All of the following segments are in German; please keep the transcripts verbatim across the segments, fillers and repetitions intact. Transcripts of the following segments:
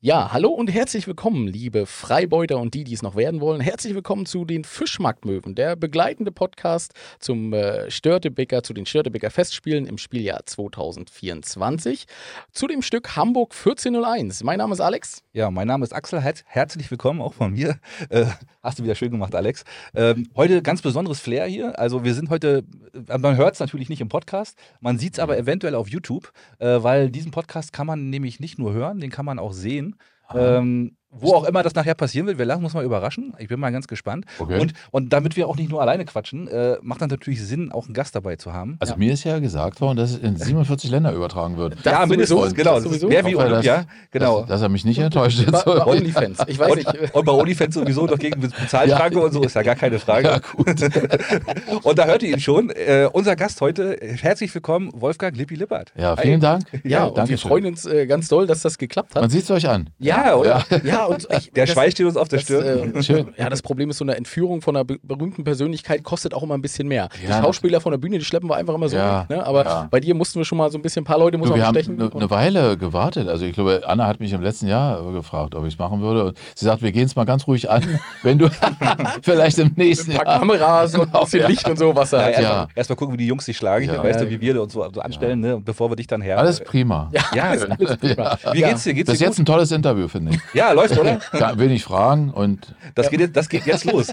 Ja, hallo und herzlich willkommen, liebe Freibeuter und die, die es noch werden wollen. Herzlich willkommen zu den Fischmarktmöwen, der begleitende Podcast zum äh, Störtebeker, zu den Störtebeker Festspielen im Spieljahr zwanzig vierundzwanzig. Zu dem Stück Hamburg vierzehn null eins. Mein Name ist Alex. Ja, mein Name ist Axel. Her- herzlich willkommen auch von mir. Äh, hast du wieder schön gemacht, Alex. Ähm, heute ganz besonderes Flair hier. Also wir sind heute, äh, man hört es natürlich nicht im Podcast, man sieht es aber eventuell auf YouTube, äh, weil diesen Podcast kann man nämlich nicht nur hören, den kann man auch sehen. Ähm, wo auch immer das nachher passieren wird, wir lassen uns mal überraschen. Ich bin mal ganz gespannt. Okay. Und, und damit wir auch nicht nur alleine quatschen, äh, macht dann natürlich Sinn, auch einen Gast dabei zu haben. Also mir ist ja gesagt worden, dass es in siebenundvierzig Länder übertragen wird. Das ja, mindestens, sowieso, genau. das sowieso. Mehr wie hoffe, Olympia, dass- genau. Dass, dass er mich nicht enttäuscht Bei, jetzt. bei OnlyFans. Ich weiß nicht. Und, und bei OnlyFans sowieso noch gegen Bezahlschranke Ja. und so, ist ja gar keine Frage. Ja, gut. Und da hört ihr ihn schon. Äh, unser Gast heute, herzlich willkommen, Wolfgang Lippi Lippert. Ja, vielen Dank. Ja, und wir danke freuen uns äh, ganz doll, dass das geklappt hat. Man sieht es euch an. Ja, oder? Ja, und ich, Der das- Schweiß steht uns auf der Das, Stirn. äh, Schön. Ja, das Problem ist, so eine Entführung von einer be- berühmten Persönlichkeit kostet auch immer ein bisschen mehr. Ja. Die Schauspieler von der Bühne, die schleppen wir einfach immer so Ja, weg. Ne? Aber ja. bei dir mussten wir schon mal so ein bisschen, ein paar Leute muss Du, man wir haben bestechen. eine, eine Weile gewartet. Also ich glaube, Anna hat mich im letzten Jahr gefragt, ob ich es machen würde. Und sie sagt, wir gehen es mal ganz ruhig an, wenn du vielleicht im nächsten ein paar Jahr. Kameras und ein bisschen Ja. Licht und so, was da Ja, halt. erstmal ja. erst mal gucken, wie die Jungs sich schlagen, Ja. hier, weißt Ja. du, wie wir uns so, so anstellen, ne? bevor wir dich dann her. Alles prima. Ja, Ja, alles, alles prima. Wie Ja. geht's dir? Geht's Bis dir jetzt ein tolles Interview, finde ich. gut? Ja, läuft, oder? Kann, will ich fragen und Das, geht jetzt, das geht jetzt los.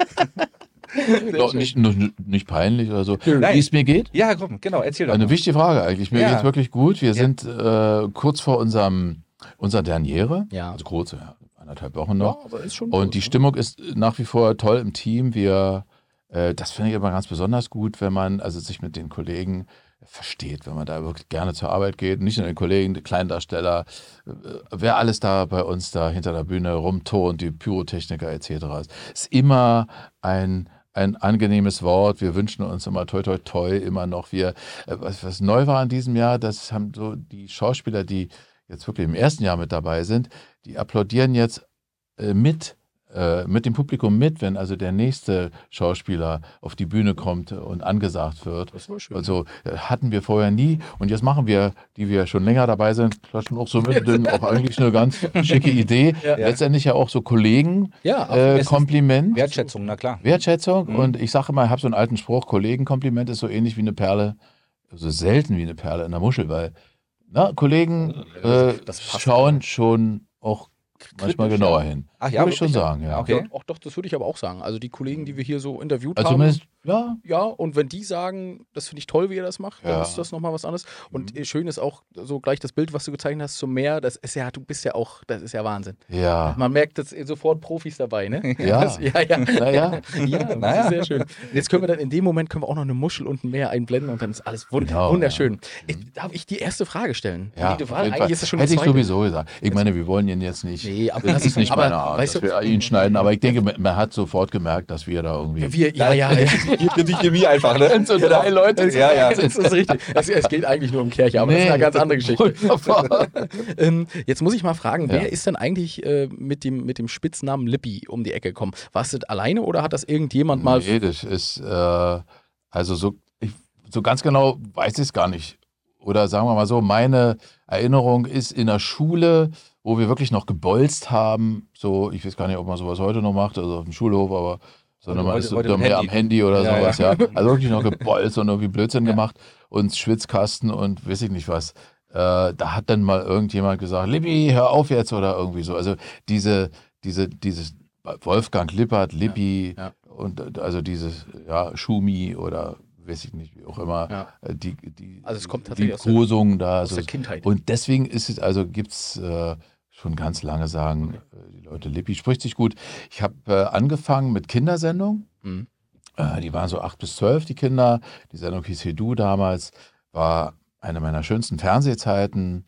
doch nicht, nicht, nicht peinlich oder so. Nein. Wie es mir geht? Ja, komm, genau, erzähl doch Eine mal. wichtige Frage eigentlich. Mir Ja. geht's wirklich gut. Wir sind äh, kurz vor unserem unserer Derniere. Ja. Also kurz, ja, anderthalb Wochen noch. Ja, aber ist schon Und gut, die ne? Stimmung ist nach wie vor toll im Team. Wir, äh, das finde ich immer ganz besonders gut, wenn man also sich mit den Kollegen versteht, wenn man da wirklich gerne zur Arbeit geht. Nicht nur den Kollegen, die Kleindarsteller, äh, wer alles da bei uns da hinter der Bühne rumturnt, die Pyrotechniker et cetera. Es ist immer ein ein angenehmes Wort. Wir wünschen uns immer toi toi toi immer noch. Wir, äh, was, was neu war in diesem Jahr, das haben so die Schauspieler, die jetzt wirklich im ersten Jahr mit dabei sind, die applaudieren jetzt äh, mit, äh, mit dem Publikum mit, wenn also der nächste Schauspieler auf die Bühne kommt und angesagt wird. Das war schön. Also äh, hatten wir vorher nie und jetzt machen wir, die wir schon länger dabei sind, klatschen auch so mit, denn auch eigentlich eine ganz schicke Idee. Ja. Letztendlich ja auch so Kollegen Ja, äh, es ist Kompliment. Wertschätzung, na klar. Wertschätzung Mhm. und ich sage immer, ich habe so einen alten Spruch, Kollegenkompliment ist so ähnlich wie eine Perle, so selten wie eine Perle in der Muschel, weil na, Kollegen äh, Das passt schauen schon auch manchmal Kritisch, genauer ja. hin. Ach ja, Würde ich schon wirklich? sagen, ja. Okay. Ja, auch doch, das würde ich aber auch sagen. Also die Kollegen, die wir hier so interviewt Also haben. zumindest, ja, Ja, und wenn die sagen, das finde ich toll, wie ihr das macht, dann Ja. ist das nochmal was anderes. Und äh, schön ist auch so gleich das Bild, was du gezeichnet hast zum Meer, das ist ja, du bist ja auch, das ist ja Wahnsinn. ja. Man merkt jetzt sofort Profis dabei, ne? Ja. Das, ja, ja. Naja. Ja, das Naja. ist sehr schön. Und jetzt können wir dann in dem Moment können wir auch noch eine Muschel und ein Meer einblenden und dann ist alles wund Genau, wunderschön. Ich, darf ich die erste Frage stellen? Ja, die auf Wahl, jeden eigentlich Fall. ist das schon Hätte die ich zweite. sowieso gesagt. Ich meine, wir wollen ihn jetzt nicht, Nee, aber das ist nicht aber, meine Art, weißt dass du, wir ihn schneiden, aber ich denke, man man hat sofort gemerkt, dass wir da irgendwie... wir, ja, ja, ja. Die Chemie einfach, ne? So drei Leute. Ja, ja. Das ist richtig. Es, es geht eigentlich nur um Kirche, aber das ist eine ganz andere Geschichte. Wunderbar. Ähm, jetzt muss ich mal fragen, Ja. wer ist denn eigentlich äh, mit, dem, mit dem Spitznamen Lippi um die Ecke gekommen? Warst du das alleine oder hat das irgendjemand mal... Nee, das ist, äh, also so, ich, so ganz genau weiß ich es gar nicht. Oder sagen wir mal so, meine Erinnerung ist in der Schule, wo wir wirklich noch gebolzt haben, so, ich weiß gar nicht, ob man sowas heute noch macht, also auf dem Schulhof, aber sondern man Heute- ist so heute mehr mit am Handy oder Ja, sowas, ja. Also wirklich noch gebolzt und irgendwie Blödsinn Ja. gemacht und Schwitzkasten und weiß ich nicht was. Äh, da hat dann mal irgendjemand gesagt, Lippi, hör auf jetzt oder irgendwie so. Also diese, diese, dieses Wolfgang Lippert, Lippi Ja, und äh, also dieses, ja, Schumi oder weiß ich nicht, wie auch immer, Ja. äh, die, die, Also es kommt die tatsächlich aus der- Liebkosung da. aus so. der Kindheit. Und deswegen ist es, also gibt es äh, schon ganz lange sagen, äh, die Leute, Lippi spricht sich gut. Ich habe äh, angefangen mit Kindersendungen. Mhm. Äh, die waren so acht bis zwölf, die Kinder. Die Sendung hieß Hey Du damals, war eine meiner schönsten Fernsehzeiten.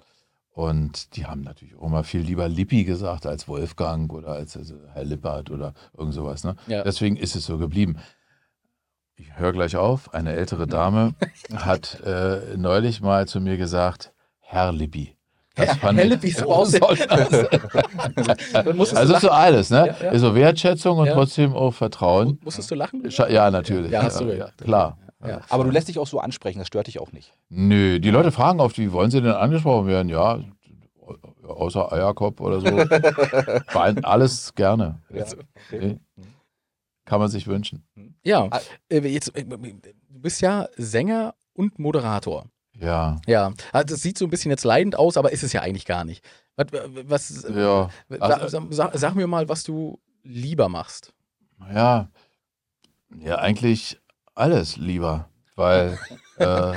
Und die haben natürlich auch immer viel lieber Lippi gesagt als Wolfgang oder als also Herr Lippert oder irgend sowas. Ne? Ja. Deswegen ist es so geblieben. Ich höre gleich auf. Eine ältere Dame hat äh, neulich mal zu mir gesagt, Herr Lippi. Das Herr- fand Herr ich- Lippi, so aussehen. Dann musstest Also du ist so lachen. alles, ne? Ja, ja. Ist so Wertschätzung und Ja. trotzdem auch Vertrauen. Musstest du lachen? Scha- Ja, natürlich. Ja, hast du recht. klar. Ja. Aber du lässt dich auch so ansprechen, das stört dich auch nicht. Nö, die Leute fragen oft, wie wollen sie denn angesprochen werden? Ja, außer Eierkopf oder so. War alles gerne. Ja. Okay. Kann man sich wünschen. Ja, äh, jetzt, äh, du bist ja Sänger und Moderator. Ja. Ja, also es sieht so ein bisschen jetzt leidend aus, aber ist es ja eigentlich gar nicht. Was, was Ja. Also, sag, sag, sag mir mal, was du lieber machst. Ja, ja, eigentlich alles lieber, weil äh,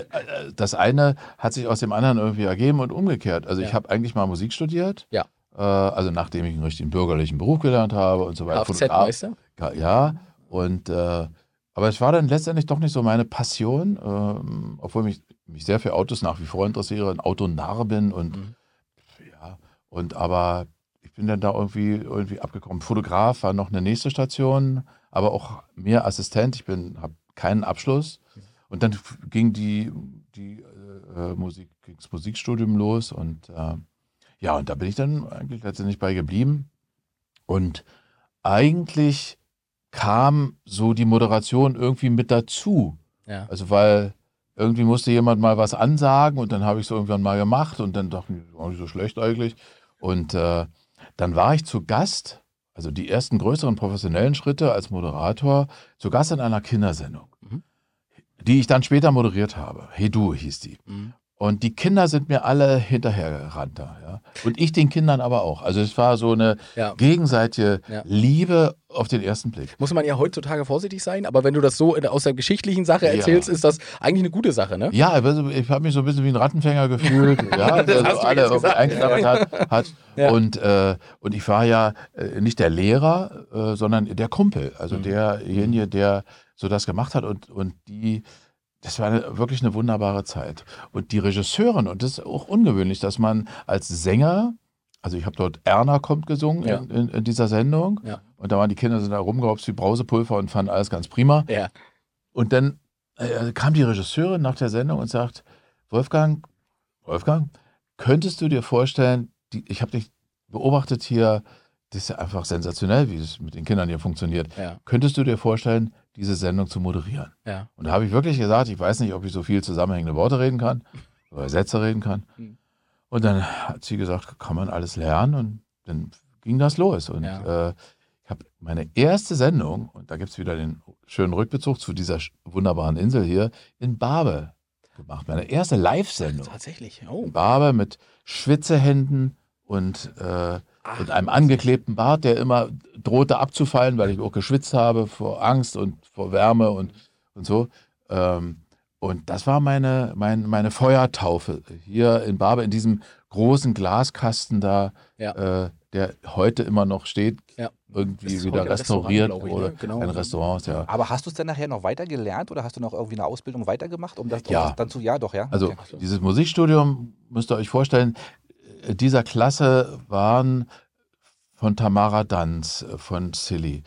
das eine hat sich aus dem anderen irgendwie ergeben und umgekehrt. Also ich Ja. habe eigentlich mal Musik studiert, Ja. äh, also nachdem ich einen richtigen bürgerlichen Beruf gelernt habe und so weiter. Kfz-Meister? Ja, ja, und äh, aber es war dann letztendlich doch nicht so meine Passion, ähm, obwohl mich, mich sehr für Autos nach wie vor interessiere, ein Autonarr bin und Mhm. ja, und aber ich bin dann da irgendwie, irgendwie abgekommen. Fotograf war noch eine nächste Station, aber auch mehr Assistent. Ich bin, habe keinen Abschluss. Und dann f- ging die, die äh, Musik, ging's Musikstudium los und äh, ja, und da bin ich dann eigentlich letztendlich bei geblieben. Und eigentlich kam so die Moderation irgendwie mit dazu. Ja. Also weil irgendwie musste jemand mal was ansagen und dann habe ich es irgendwann mal gemacht und dann dachte ich, war nicht so schlecht eigentlich. Und äh, dann war ich zu Gast, also die ersten größeren professionellen Schritte als Moderator, zu Gast in einer Kindersendung, Mhm. die ich dann später moderiert habe. Hey Du hieß die. Mhm. Und die Kinder sind mir alle hinterhergerannt da. Ja? Und ich den Kindern aber auch. Also es war so eine Ja. gegenseitige Ja. Liebe auf den ersten Blick. Muss man ja heutzutage vorsichtig sein, aber wenn du das so in, aus der geschichtliche Sache Ja. erzählst, ist das eigentlich eine gute Sache, ne? Ja, also ich habe mich so ein bisschen wie ein Rattenfänger gefühlt, ja, Das der hast so du alle jetzt irgendwie gesagt. eingeklappert hat. hat. Ja. Und, äh, und ich war ja äh, nicht der Lehrer, äh, sondern der Kumpel, also Mhm. derjenige, der so das gemacht hat und, und die, das war eine, wirklich eine wunderbare Zeit. Und die Regisseurin, und das ist auch ungewöhnlich, dass man als Sänger, also ich habe dort Erna kommt gesungen Ja. in, in, in dieser Sendung Ja. und da waren die Kinder sind da rumgehopst wie Brausepulver und fanden alles ganz prima. Ja. Und dann äh, kam die Regisseurin nach der Sendung und sagt, Wolfgang, Wolfgang, könntest du dir vorstellen, die, ich habe dich beobachtet hier, das ist ja einfach sensationell, wie es mit den Kindern hier funktioniert. Ja. Könntest du dir vorstellen, diese Sendung zu moderieren? Ja. Und da habe ich wirklich gesagt, ich weiß nicht, ob ich so viel zusammenhängende Worte reden kann oder Sätze reden kann. Mhm. Und dann hat sie gesagt, kann man alles lernen und dann ging das los. Und Ja. äh, ich habe meine erste Sendung, und da gibt es wieder den schönen Rückbezug zu dieser sch- wunderbaren Insel hier, in Barbe gemacht. Meine erste Live-Sendung. Tatsächlich. Oh. In Barbe mit Schwitzehänden und, äh, Ach, und einem angeklebten Bart, der immer drohte abzufallen, weil ich auch geschwitzt habe vor Angst und vor Wärme und, und so. Ähm, und das war meine, mein, meine Feuertaufe hier in Barbe, in diesem großen Glaskasten da, Ja. äh, der heute immer noch steht, Ja. irgendwie Ist wieder heute ein restauriert Restaurant, glaub ich, oder ne? Genau. ein Restaurant, ja. Aber hast du es dann nachher noch weiter gelernt oder hast du noch irgendwie eine Ausbildung weitergemacht, um das, um Ja. das dann zu, ja doch, ja? Also Okay. dieses Musikstudium, müsst ihr euch vorstellen, äh, dieser Klasse waren von Tamara Danz, äh, von Silly,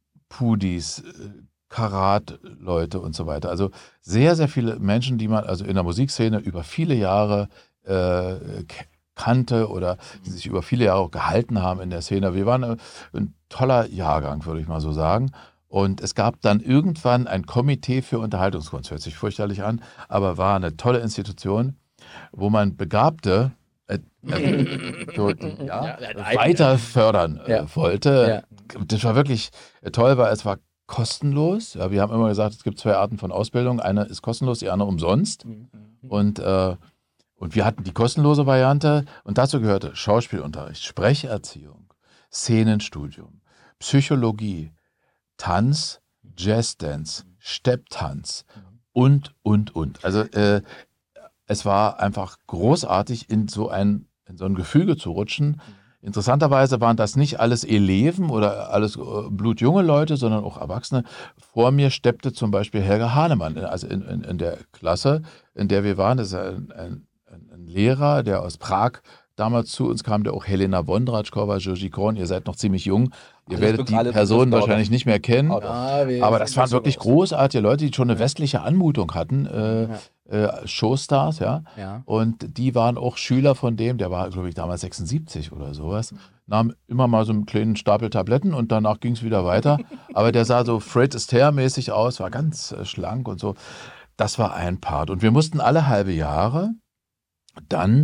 Pudis, äh, Karat-Leute und so weiter. Also sehr, sehr viele Menschen, die man also in der Musikszene über viele Jahre äh, k- kannte oder die sich über viele Jahre auch gehalten haben in der Szene. Wir waren äh, ein toller Jahrgang, würde ich mal so sagen. Und es gab dann irgendwann ein Komitee für Unterhaltungskunst. Hört sich fürchterlich an, aber war eine tolle Institution, wo man Begabte äh, äh, so, ja, Ja, nein, weiter fördern äh, Ja. wollte. Das war wirklich äh, toll, weil es war kostenlos. Ja, wir haben immer gesagt, es gibt zwei Arten von Ausbildung. Eine ist kostenlos, die andere umsonst. Mhm. Und, äh, und wir hatten die kostenlose Variante und dazu gehörte Schauspielunterricht, Sprecherziehung, Szenenstudium, Psychologie, Tanz, Jazzdance, Stepptanz und, und, und. Also äh, es war einfach großartig, in so ein, in so ein Gefüge zu rutschen. Interessanterweise waren das nicht alles Eleven oder alles äh, blutjunge Leute, sondern auch Erwachsene. Vor mir steppte zum Beispiel Helga Hahnemann, also in, in, in der Klasse, in der wir waren. Das ist ein, ein, ein Lehrer, der aus Prag damals zu uns kam, der auch Helena Wondratschkova, Joji Korn, ihr seid noch ziemlich jung. Ihr Alles werdet be- die alle Personen Begriffsdauer. wahrscheinlich nicht mehr kennen. Ah, doch. Ah, wir Aber sind das waren so wirklich raus. großartige Leute, die schon eine westliche Anmutung hatten, äh, Ja. äh, Showstars, ja. Ja. Und die waren auch Schüler von dem, der war, glaube ich, damals sechsundsiebzig oder sowas, nahm immer mal so einen kleinen Stapel Tabletten und danach ging es wieder weiter. Aber der sah so Fred Astaire-mäßig aus, war ganz äh, schlank und so. Das war ein Part. Und wir mussten alle halbe Jahre dann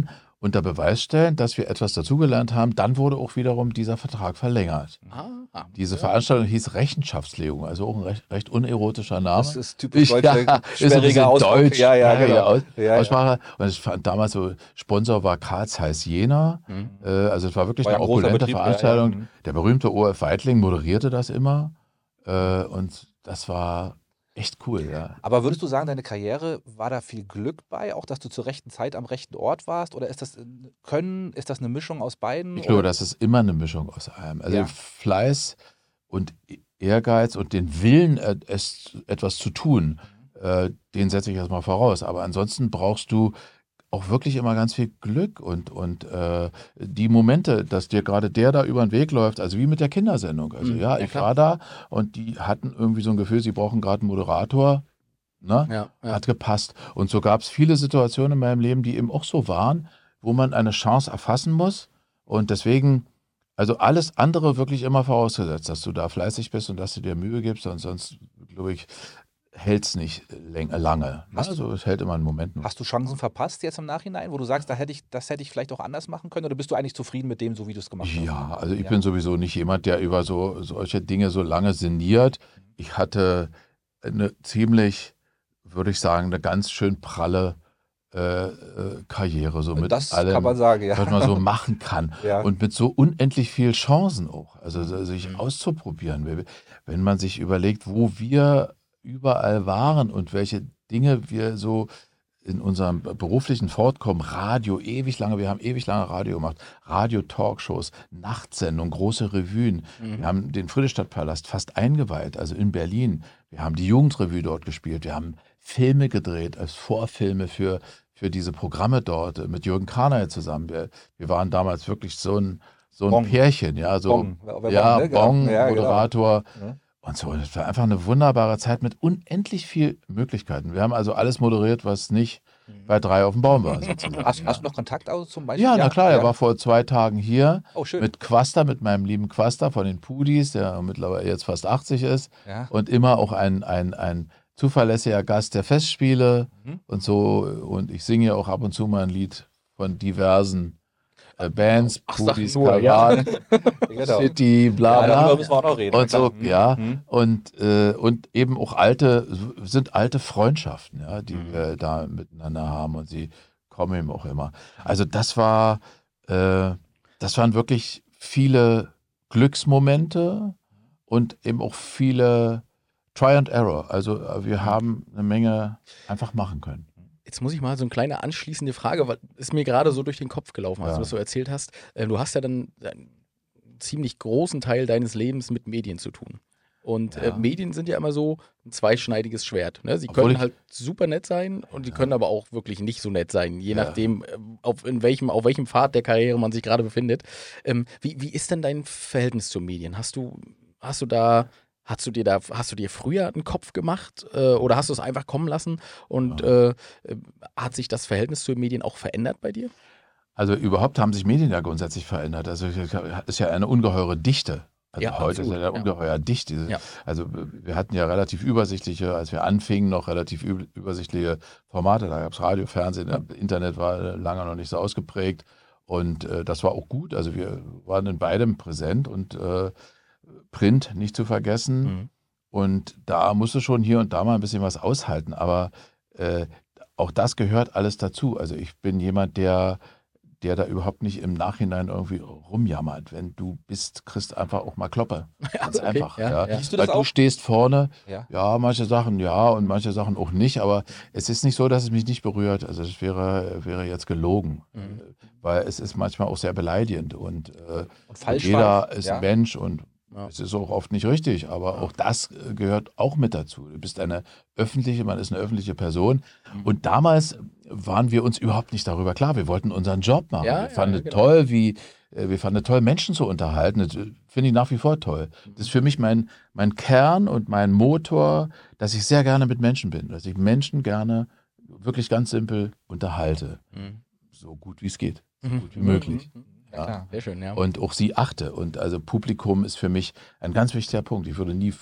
unter Beweis stellen, dass wir etwas dazugelernt haben. Dann wurde auch wiederum dieser Vertrag verlängert. Ah, ah, Diese ja. Veranstaltung hieß Rechenschaftslegung, also auch ein recht, recht unerotischer Name. Das ist typisch deutsche, ja, ist ein schwierige bisschen Ausdruck. deutsch, Ja, ja, sperrige genau. Aus Ja, ja. Aussprache. Und ich fand damals so, Sponsor war Karl Zeiss Jena. Mhm. Äh, also es war wirklich War ja eine ein großer opulente Betrieb, ja, Veranstaltung. ja. Mhm. Der berühmte O F Weidling moderierte das immer. Äh, und das war echt cool, ja. Aber würdest du sagen, deine Karriere, war da viel Glück bei, auch dass du zur rechten Zeit am rechten Ort warst? Oder ist das ein Können, ist das eine Mischung aus beiden? Ich glaube, oder? das ist immer eine Mischung aus allem. Also Ja. Fleiß und Ehrgeiz und den Willen, äh, es, etwas zu tun, äh, den setze ich erstmal voraus. Aber ansonsten brauchst du auch wirklich immer ganz viel Glück und, und äh, die Momente, dass dir gerade der da über den Weg läuft, also wie mit der Kindersendung. Also Mhm, ja, ja, ich klar. war da und die hatten irgendwie so ein Gefühl, sie brauchen gerade einen Moderator. Ne? Ja, ja. Hat gepasst. Und so gab es viele Situationen in meinem Leben, die eben auch so waren, wo man eine Chance erfassen muss. Und deswegen, also alles andere wirklich immer vorausgesetzt, dass du da fleißig bist und dass du dir Mühe gibst. Und sonst, glaube ich, hält es nicht läng- lange. Hast Also es hält immer einen Moment. Hast du Chancen verpasst jetzt im Nachhinein, wo du sagst, da hätte ich, das hätte ich vielleicht auch anders machen können? Oder bist du eigentlich zufrieden mit dem, so wie du es gemacht hast? Ja, also ich Ja. bin sowieso nicht jemand, der über so solche Dinge so lange sinniert. Ich hatte eine ziemlich, würde ich sagen, eine ganz schön pralle äh, äh, Karriere, so mit Das allem, kann man sagen, ja. was man so machen kann. Ja. Und mit so unendlich viel Chancen auch, also so sich Mhm. auszuprobieren. Wenn man sich überlegt, wo wir überall waren und welche Dinge wir so in unserem beruflichen Fortkommen, Radio, ewig lange, wir haben ewig lange Radio gemacht, Radio-Talkshows, Nachtsendungen, große Revuen. Mhm. Wir haben den Friedrichstadtpalast fast eingeweiht, also in Berlin. Wir haben die Jugendrevue dort gespielt. Wir haben Filme gedreht als Vorfilme für, für diese Programme dort äh, mit Jürgen Karnay zusammen. Wir, wir waren damals wirklich so ein, so ein Bong. Pärchen, ja, so Bong. Wer- wer ja, Bong, ne? Genau. Bong, Ja, genau. Moderator. Ja. Und so, das war einfach eine wunderbare Zeit mit unendlich viel Möglichkeiten. Wir haben also alles moderiert, was nicht bei drei auf dem Baum war. Sozusagen. Hast, ja. hast du noch Kontakt also zum Beispiel? Ja, na klar, er ja. war vor zwei Tagen hier Oh, schön. mit Quaster, mit meinem lieben Quaster von den Pudis, der mittlerweile jetzt fast achtzig ist Ja. und immer auch ein, ein, ein zuverlässiger Gast der Festspiele Mhm. und so. Und ich singe auch ab und zu mal ein Lied von diversen äh, Bands, Ach, sag Pudis, nur, ja. Karat, Genau. City, bla Ja, bla. darüber müssen wir auch noch reden. Und so, Mhm. ja. Mhm. Und, äh, und eben auch alte, sind alte Freundschaften, ja, die Mhm. wir da miteinander haben und sie kommen eben auch immer. Also das war, äh, das waren wirklich viele Glücksmomente und eben auch viele Try and Error. Also äh, wir haben eine Menge einfach machen können. Jetzt muss ich mal so eine kleine anschließende Frage, weil ist mir gerade so durch den Kopf gelaufen, als Ja. du das so erzählt hast. Äh, Du hast ja dann einen ziemlich großen Teil deines Lebens mit Medien zu tun. Und äh, Ja. Medien sind ja immer so ein zweischneidiges Schwert. Ne? Sie Obwohl können ich- halt super nett sein und sie Ja. können aber auch wirklich nicht so nett sein, je Ja. nachdem, äh, auf, in welchem, auf welchem Pfad der Karriere man sich gerade befindet. Ähm, wie, wie ist denn dein Verhältnis zu Medien? Hast du, hast du da, hast du dir da, hast du dir früher einen Kopf gemacht äh, oder hast du es einfach kommen lassen und äh, äh, hat sich das Verhältnis zu den Medien auch verändert bei dir? Also überhaupt haben sich Medien ja grundsätzlich verändert. Also es ist ja eine ungeheure Dichte. Also Ja, heute absolut, ist ja ja. ungeheuer dicht. Diese, Ja. Also wir hatten ja relativ übersichtliche, als wir anfingen, noch relativ üb- übersichtliche Formate. Da gab es Radio, Fernsehen, Internet war lange noch nicht so ausgeprägt. Und äh, das war auch gut. Also wir waren in beidem präsent und äh, Print nicht zu vergessen. Mhm. Und da musst du schon hier und da mal ein bisschen was aushalten. Aber äh, auch das gehört alles dazu. Also ich bin jemand, der, der da überhaupt nicht im Nachhinein irgendwie rumjammert. Wenn du bist, kriegst einfach auch mal Kloppe. Ganz okay, einfach. ja, Ja, ja. Siehst du Weil das du auch? stehst vorne, Ja. ja, manche Sachen ja und manche Sachen auch nicht. Aber es ist nicht so, dass es mich nicht berührt. Also es wäre, wäre jetzt gelogen. Mhm. Weil es ist manchmal auch sehr beleidigend. Und, äh, Und falsch jeder war- ist ja. ein Mensch und Ja. es ist auch oft nicht richtig, aber auch das äh, gehört auch mit dazu. Du bist eine öffentliche, man ist eine öffentliche Person. Mhm. Und damals waren wir uns überhaupt nicht darüber klar. Wir wollten unseren Job machen. Ja, wir ja, fanden ja, es genau. toll, wie äh, wir fanden es toll, Menschen zu unterhalten. Das äh, finde ich nach wie vor toll. Das ist für mich mein, mein Kern und mein Motor, dass ich sehr gerne mit Menschen bin, dass ich Menschen gerne wirklich ganz simpel unterhalte. Mhm. So gut wie es geht, so Mhm. gut wie möglich. Mhm. Ja. klar. Sehr schön, ja. Und auch sie achte. Und also Publikum ist für mich ein ganz wichtiger Punkt. Ich würde nie f-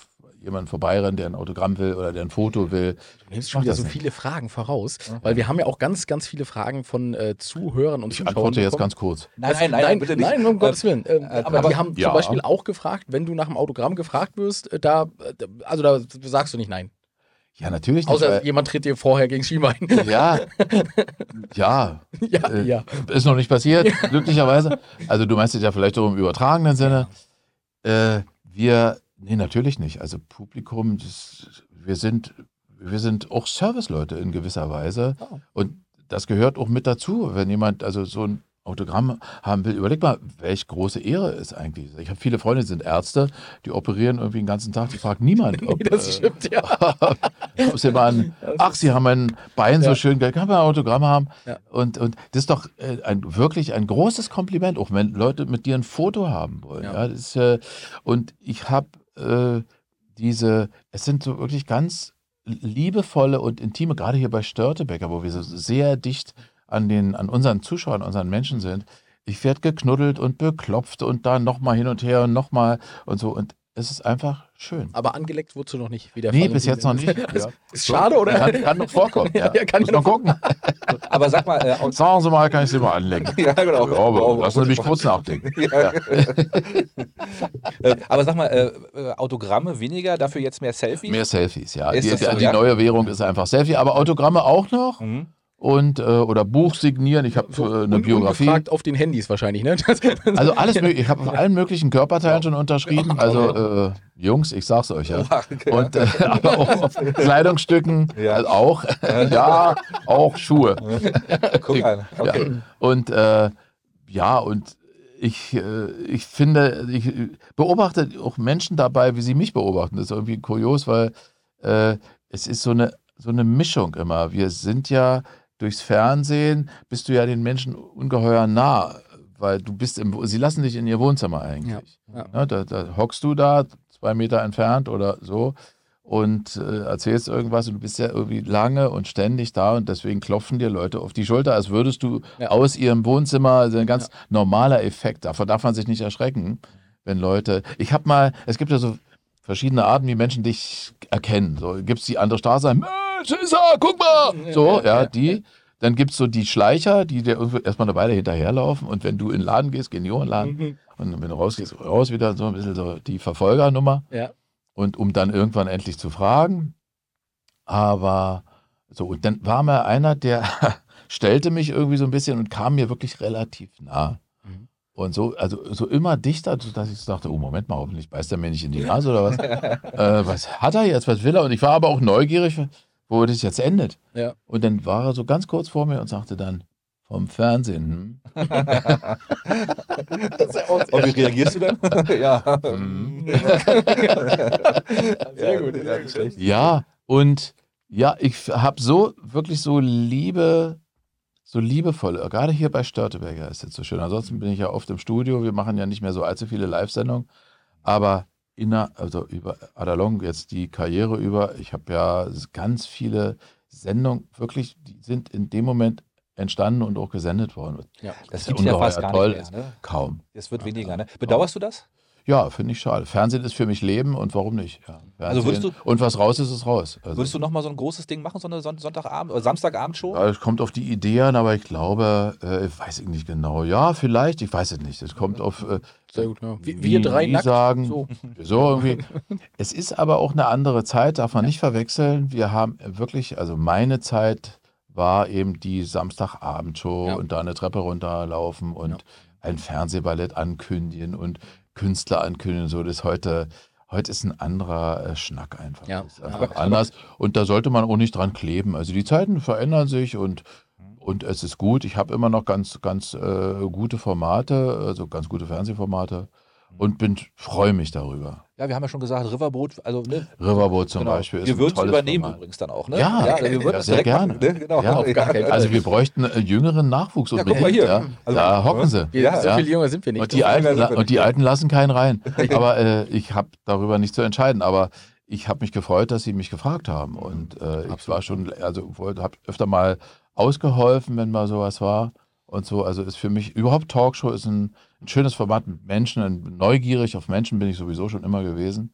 jemand vorbeirennt, der ein Autogramm will oder der ein Foto will. Du nimmst schon wieder so viele Fragen voraus, weil wir haben ja auch ganz, ganz viele Fragen von äh, Zuhörern und Ich Zuschauern antworte jetzt bekommen. ganz kurz. Nein, nein, nein, nein, bitte nicht. nein, um Gottes Willen. Ähm, äh, aber, aber- die haben ja. zum Beispiel auch gefragt, wenn du nach dem Autogramm gefragt wirst, äh, da, äh, also da sagst du nicht nein. Ja, natürlich nicht. Außer weil- jemand tritt dir vorher gegen Schienbein. Ja, ja, ja, Äh, ja. ist noch nicht passiert, glücklicherweise. Also du meinst es ja vielleicht auch im übertragenen Sinne. Äh, wir, nee, natürlich nicht. Also Publikum, das, wir sind, wir sind auch Serviceleute in gewisser Weise. Oh. Und das gehört auch mit dazu, wenn jemand also so ein Autogramm haben will. Überleg mal, welche große Ehre ist eigentlich. Ich habe viele Freunde, die sind Ärzte, die operieren irgendwie den ganzen Tag, die fragt niemand, ob, Nee, das äh, stimmt, ja. ob sie mal ein, ach, sie haben mein Bein Ja. so schön, kann man ein Autogramm haben? Ja. Und, und das ist doch äh, ein, wirklich ein großes Kompliment, auch wenn Leute mit dir ein Foto haben wollen. Ja. Ja. Das ist, äh, und ich habe äh, diese, es sind so wirklich ganz liebevolle und intime, gerade hier bei Störtebeker, wo wir so sehr dicht an, den, an unseren Zuschauern, unseren Menschen sind. Ich werde geknuddelt und beklopft und da nochmal hin und her und nochmal und so. Und es ist einfach schön. Aber angeleckt wurdest du noch nicht wieder. Nee, bis jetzt noch nicht. Ja. Ist schade, oder? Kann, kann noch vorkommen. Ja, ja, kann Muss ja mal noch- gucken. Aber sag mal, äh, aus- Sagen Sie mal, kann ich Sie mal anlegen. ja, genau. Ja, aber lassen Sie mich kurz nachdenken. Ja. Äh, aber sag mal, äh, äh, Autogramme weniger, dafür jetzt mehr Selfies? Mehr Selfies, ja. Ist Die, das so, die ja? neue Währung ist einfach Selfie, aber Autogramme auch noch Mhm. und äh, oder Buch signieren. Ich habe So äh, eine un- Biografie. ungefragt auf den Handys wahrscheinlich, ne? Das, Also alles mögliche. Ich habe auf allen möglichen Körperteilen schon unterschrieben. Also äh, Jungs, ich sag's euch ja. Und äh, aber auch auf Kleidungsstücken Ja. also auch. Ja, auch Schuhe. Guck an. Okay. Ja. Und äh, ja, und ich, äh, ich finde, ich beobachte auch Menschen dabei, wie sie mich beobachten. Das ist irgendwie kurios, weil äh, es ist so eine, so eine Mischung immer. Wir sind ja durchs Fernsehen, bist du ja den Menschen ungeheuer nah, weil du bist im, sie lassen dich in ihr Wohnzimmer eigentlich. Ja. Ja, da, da hockst du da, zwei Meter entfernt oder so und äh, erzählst irgendwas und du bist ja irgendwie lange und ständig da und deswegen klopfen dir Leute auf die Schulter, als würdest du Ja. aus ihrem Wohnzimmer, also ein ganz normaler Effekt, davon darf man sich nicht erschrecken, wenn Leute, ich habe mal, es gibt ja so verschiedene Arten, wie Menschen dich erkennen, so gibt es die andere Straße, Mensch, ist er, guck mal, so, ja, die, dann gibt es so die Schleicher, die dir irgendwie erstmal eine Weile hinterherlaufen und wenn du in den Laden gehst, gehen die auch in den Laden Mhm. und wenn du rausgehst, raus wieder so ein bisschen so die Verfolgernummer. Ja. Und um dann irgendwann endlich zu fragen. Aber so, und dann war mir einer, der stellte mich irgendwie so ein bisschen und kam mir wirklich relativ nah. Mhm. Und so, also so immer dichter, dass ich so dachte, oh Moment mal, hoffentlich beißt er mir nicht in die Nase oder was. äh, was hat er jetzt, was will er? Und ich war aber auch neugierig, wo das jetzt endet. Ja. Und dann war er so ganz kurz vor mir und sagte dann, vom Fernsehen, hm? Und wie reagierst du dann? ja. Hm. Sehr gut. Ja, nicht schlecht. Ja, und ja, ich habe so, wirklich so Liebe, so liebevolle, gerade hier bei Störtebeker ist jetzt so schön. Ansonsten bin ich ja oft im Studio, wir machen ja nicht mehr so allzu viele Live-Sendungen, aber in der, also über Adalong jetzt die Karriere über, ich habe ja ganz viele Sendungen, wirklich, die sind in dem Moment entstanden und auch gesendet worden. Ja. Das ist gibt ja fast gar toll nicht mehr. ist. Ne? Kaum. Es wird weniger. Ne? Bedauerst du das? Ja, finde ich schade. Fernsehen ist für mich Leben und warum nicht? Ja, Also würdest Fernsehen- und was raus ist, ist raus. Also, Würdest du nochmal so ein großes Ding machen, so eine Son- Sonntagabend oder Samstagabendshow? ja, es kommt auf die Idee an, aber ich glaube, äh, ich weiß ich nicht genau. Ja, vielleicht, ich weiß es nicht. Es kommt auf, äh, Sehr gut, ja. Wir, wie wir drei die nackt. sagen, So. so irgendwie. Es ist aber auch eine andere Zeit, darf man nicht verwechseln. Wir haben wirklich, also meine Zeit war eben die Samstagabendshow Ja. und da eine Treppe runterlaufen und Ja. ein Fernsehballett ankündigen und Künstler ankündigen. So, das heute, heute ist ein anderer äh, Schnack einfach. Ja. Das ist einfach anders. Und da sollte man auch nicht dran kleben. Also die Zeiten verändern sich und, und es ist gut. Ich habe immer noch ganz, ganz äh, gute Formate, also ganz gute Fernsehformate und bin, freue mich darüber. Ja, wir haben ja schon gesagt, Riverboat, also ne, Riverboat zum genau. Beispiel ist Wir ein würden es tolles übernehmen Format. übrigens dann auch, ne? Ja, wir würden ja, das sehr direkt gerne. machen, ne? Genau. Ja, auf gar keinen Fall. Also wir bräuchten äh, jüngeren Nachwuchs Ja, unbedingt. guck mal hier. Ja. Also, da hocken sie. Wir, Ja, so ja. viel jünger sind wir nicht. Und die, Alten, sind wir la- und die nicht. Alten lassen keinen rein. Aber äh, ich habe darüber nicht zu entscheiden. Aber ich habe mich gefreut, dass sie mich gefragt haben. Und äh, ich war schon, also habe öfter mal ausgeholfen, wenn mal sowas war. Und so, also ist für mich überhaupt Talkshow ist ein, ein schönes Format mit Menschen, ein, neugierig auf Menschen bin ich sowieso schon immer gewesen. Ja.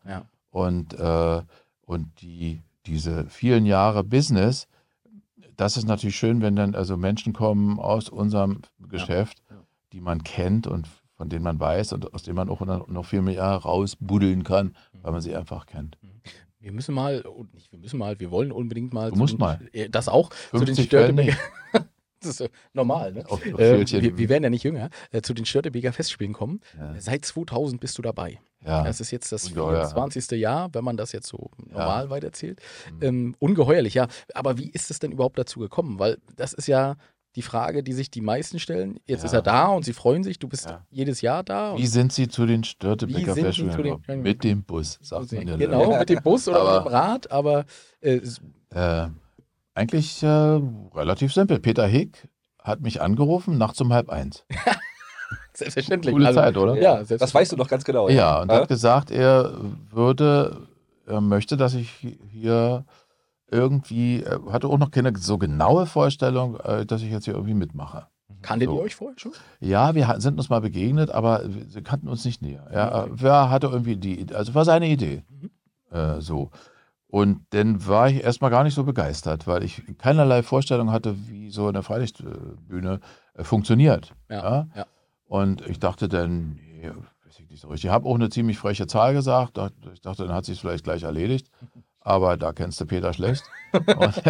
Und, äh, und die, diese vielen Jahre Business, das ist natürlich schön, wenn dann also Menschen kommen aus unserem Geschäft, ja. die man kennt und von denen man weiß und aus denen man auch noch viel mehr rausbuddeln kann, weil man sie einfach kennt. Wir müssen mal, und nicht wir müssen mal, wir wollen unbedingt mal. Du musst den, mal. äh, Das auch. Zu den fünfzig Fällen Störtebeker. nicht. Das ist äh, normal, ne? Auf- auf Äh, Fältchen. wir, wir werden ja nicht jünger. Äh, zu den Störtebeker Festspielen kommen. Ja. Seit zweitausend bist du dabei. Ja. Das ist jetzt das Ungeheuer. vierundzwanzigste Jahr, wenn man das jetzt so normal Ja. weiterzählt. Mhm. Ähm, ungeheuerlich, ja. Aber wie ist es denn überhaupt dazu gekommen? Weil das ist ja die Frage, die sich die meisten stellen. Jetzt Ja. ist er da und sie freuen sich. Du bist Ja. jedes Jahr da. Wie sind Sie zu den Störtebeker Wie sind Sie Festspielen zu den- gekommen? Mit dem Bus, sagt man ja. Genau, mit dem Bus oder Aber- mit dem Rad. Aber äh, es- Äh, eigentlich äh, relativ simpel. Peter Hick hat mich angerufen, nachts um halb eins. selbstverständlich. Coole Also, Zeit, oder? Ja, Das selbstverständlich. weißt du doch ganz genau. Ja, und Ja? hat gesagt, er würde, er möchte, dass ich hier irgendwie, er hatte auch noch keine so genaue Vorstellung, äh, dass ich jetzt hier irgendwie mitmache. Kanntet So. ihr euch vorher schon? Ja, wir ha- sind uns mal begegnet, aber wir kannten uns nicht näher. Ja, wer hatte irgendwie die, also war seine Idee. Äh, so. Und dann war ich erstmal gar nicht so begeistert, weil ich keinerlei Vorstellung hatte, wie so eine Freilichtbühne äh, funktioniert. Ja, ja. Und ich dachte dann, nee, weiß ich nicht so richtig. Ich habe auch eine ziemlich freche Zahl gesagt. Da- Ich dachte, dann hat sich vielleicht gleich erledigt. Aber da kennst du Peter schlecht. Und,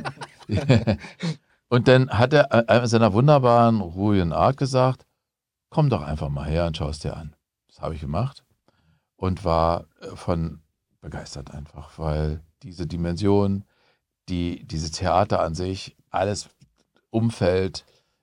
und dann hat er äh, in seiner wunderbaren, ruhigen Art gesagt, komm doch einfach mal her und schau es dir an. Das habe ich gemacht und war äh, von begeistert einfach, weil diese Dimension, die, diese Theater an sich, alles Umfeld,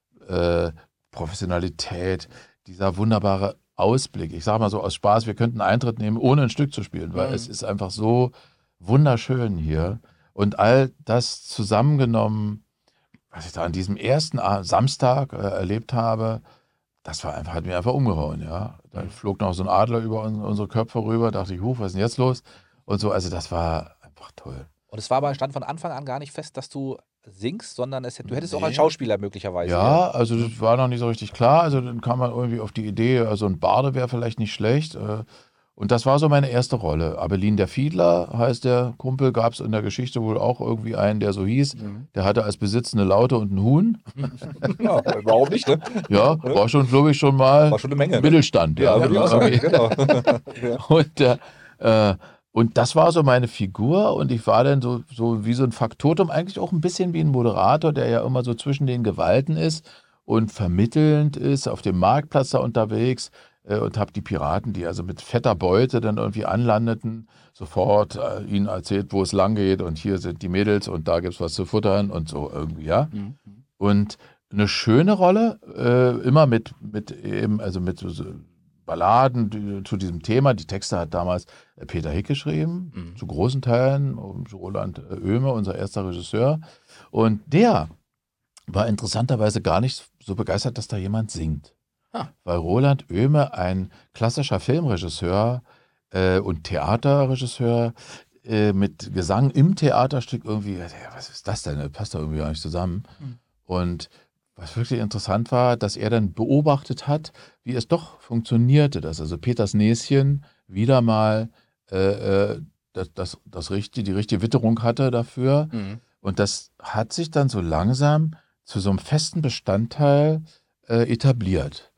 äh, Professionalität, dieser wunderbare Ausblick. Ich sage mal so aus Spaß, wir könnten Eintritt nehmen, ohne ein Stück zu spielen, weil Mhm. es ist einfach so wunderschön hier. Und all das zusammengenommen, was ich da an diesem ersten A- Samstag äh, erlebt habe, das war einfach, hat mich einfach umgehauen, ja. Da Mhm. flog noch so ein Adler über un- unsere Köpfe rüber, dachte ich, huch, was ist denn jetzt los? Und so, also das war einfach toll. Und es war aber, stand von Anfang an gar nicht fest, dass du singst, sondern es, du hättest auch Nee. als Schauspieler möglicherweise. Ja, also das war noch nicht so richtig klar. Also dann kam man irgendwie auf die Idee, also ein Barde wäre vielleicht nicht schlecht. äh, Und das war so meine erste Rolle. Abelin der Fiedler heißt der Kumpel, gab es in der Geschichte wohl auch irgendwie einen, der so hieß. Mhm. Der hatte als Besitz eine Laute und einen Huhn. Ja, warum nicht, ne? Ja, war schon, glaube ich, schon mal War schon eine Menge. Ne? Mittelstand. Ja, würde ich auch sagen, irgendwie. genau. Ja. Und, äh, äh, und das war so meine Figur und ich war dann so, so wie so ein Faktotum, eigentlich auch ein bisschen wie ein Moderator, der ja immer so zwischen den Gewalten ist und vermittelnd ist, auf dem Marktplatz da unterwegs äh, und habe die Piraten, die also mit fetter Beute dann irgendwie anlandeten, sofort äh, ihnen erzählt, wo es lang geht und hier sind die Mädels und da gibt es was zu futtern und so irgendwie, ja. Mhm. Und eine schöne Rolle, äh, immer mit, mit eben, also mit so, so Balladen die, zu diesem Thema. Die Texte hat damals äh, Peter Hick geschrieben, Mhm. zu großen Teilen, und Roland äh, Oehme, unser erster Regisseur. Und der war interessanterweise gar nicht so begeistert, dass da jemand singt. Ah. Weil Roland Oehme, ein klassischer Filmregisseur äh, und Theaterregisseur, äh, mit Gesang im Theaterstück irgendwie, ja, was ist das denn? Das passt da irgendwie gar nicht zusammen. Mhm. Und was wirklich interessant war, dass er dann beobachtet hat, wie es doch funktionierte, dass also Peters Näschen wieder mal äh, äh, das, das, das richtige, die richtige Witterung hatte dafür. Mhm. Und das hat sich dann so langsam zu so einem festen Bestandteil äh, etabliert.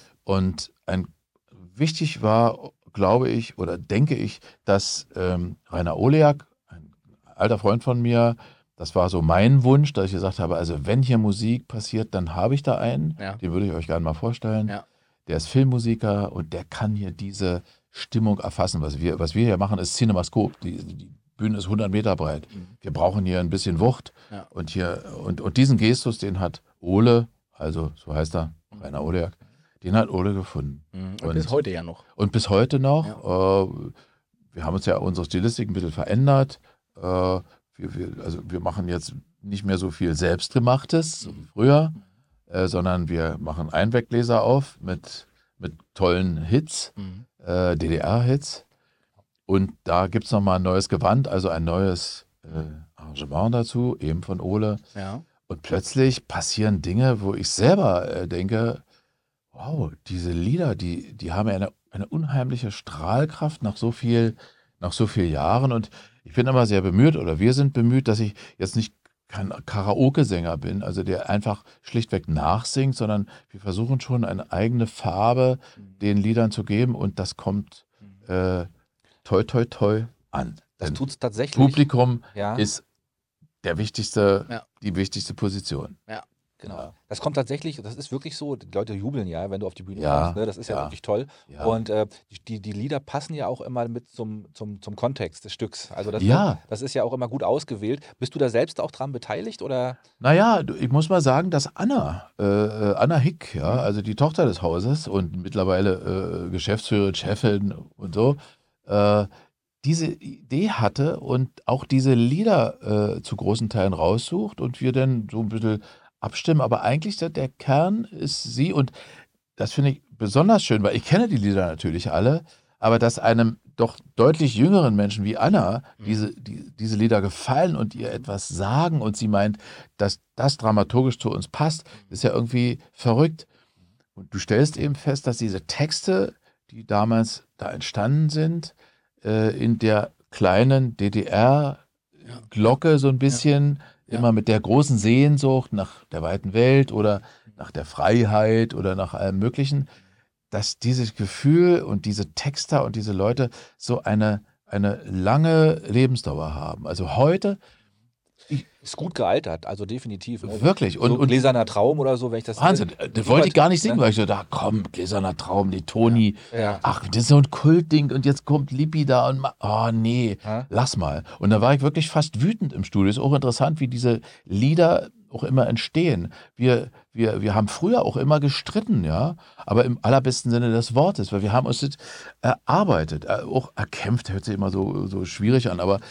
Und ein, wichtig war, glaube ich, oder denke ich, dass ähm, Rainer Oleak, ein alter Freund von mir, das war so mein Wunsch, dass ich gesagt habe, also wenn hier Musik passiert, dann habe ich da einen, Ja. den würde ich euch gerne mal vorstellen. Ja. Der ist Filmmusiker und der kann hier diese Stimmung erfassen. Was wir, was wir hier machen, ist Cinemaskop. Die, die Bühne ist hundert Meter breit. Mhm. Wir brauchen hier ein bisschen Wucht. Ja. Und, hier, und, und diesen Gestus, den hat Ole, also so heißt er, Rainer Oleak, den hat Ole gefunden. Mhm. Und, Und- bis heute ja noch. Und bis heute noch, äh, wir haben uns ja unsere Stilistik ein bisschen verändert. Äh, wir, wir, also wir machen jetzt nicht mehr so viel Selbstgemachtes, so wie früher, äh, sondern wir machen Einweggläser auf mit, mit tollen Hits, Mhm. äh, D D R-Hits. Und da gibt es nochmal ein neues Gewand, also ein neues äh, Arrangement dazu, eben von Ole. Ja. Und plötzlich passieren Dinge, wo ich selber äh, denke, wow, diese Lieder, die, die haben ja eine, eine unheimliche Strahlkraft nach so viel, nach so vielen Jahren. Und ich bin immer sehr bemüht, oder wir sind bemüht, dass ich jetzt nicht kein Karaoke-Sänger bin, also der einfach schlichtweg nachsingt, sondern wir versuchen schon eine eigene Farbe den Liedern zu geben und das kommt äh, toi toi toi an. Das Denn tut es tatsächlich. Publikum Ja. ist der wichtigste, Ja. die wichtigste Position. Genau. Ja. Das kommt tatsächlich, das ist wirklich so, die Leute jubeln ja, wenn du auf die Bühne Ja, kommst, ne? Das ist ja, ja. wirklich toll. Ja. Und äh, die, die Lieder passen ja auch immer mit zum, zum, zum Kontext des Stücks. Also das, Ja. das ist ja auch immer gut ausgewählt. Bist du da selbst auch dran beteiligt oder? Naja, du- ich muss mal sagen, dass Anna, äh, äh, Anna Hick, ja, also die Tochter des Hauses und mittlerweile äh, Geschäftsführerin, Chefin und so, äh, diese Idee hatte und auch diese Lieder äh, zu großen Teilen raussucht und wir dann so ein bisschen abstimmen. Aber eigentlich der, der Kern ist sie und das finde ich besonders schön, weil ich kenne die Lieder natürlich alle, aber dass einem doch deutlich jüngeren Menschen wie Anna diese, die, diese Lieder gefallen und ihr etwas sagen und sie meint, dass das dramaturgisch zu uns passt, ist ja irgendwie verrückt. Und du stellst eben fest, dass diese Texte, die damals da entstanden sind, äh, in der kleinen D D R-Glocke so ein bisschen, Ja. immer mit der großen Sehnsucht nach der weiten Welt oder nach der Freiheit oder nach allem Möglichen, dass dieses Gefühl und diese Texter und diese Leute so eine, eine lange Lebensdauer haben. Also heute Ist gut gealtert, also definitiv. Ne? wirklich. Und, so und gläserner Traum oder so, wenn ich das. Wahnsinn, äh, das wollte ich gar nicht singen, weil ich so, da komm, gläserner Traum, die Toni, Ja. ach, das ist so ein Kultding und jetzt kommt Lippi da und, ma- oh nee, Ja. lass mal. Und da war ich wirklich fast wütend im Studio. Ist auch interessant, wie diese Lieder auch immer entstehen. Wir, wir, wir haben früher auch immer gestritten, ja, aber im allerbesten Sinne des Wortes, weil wir haben uns das erarbeitet, äh, auch erkämpft, hört sich immer so, so schwierig an, aber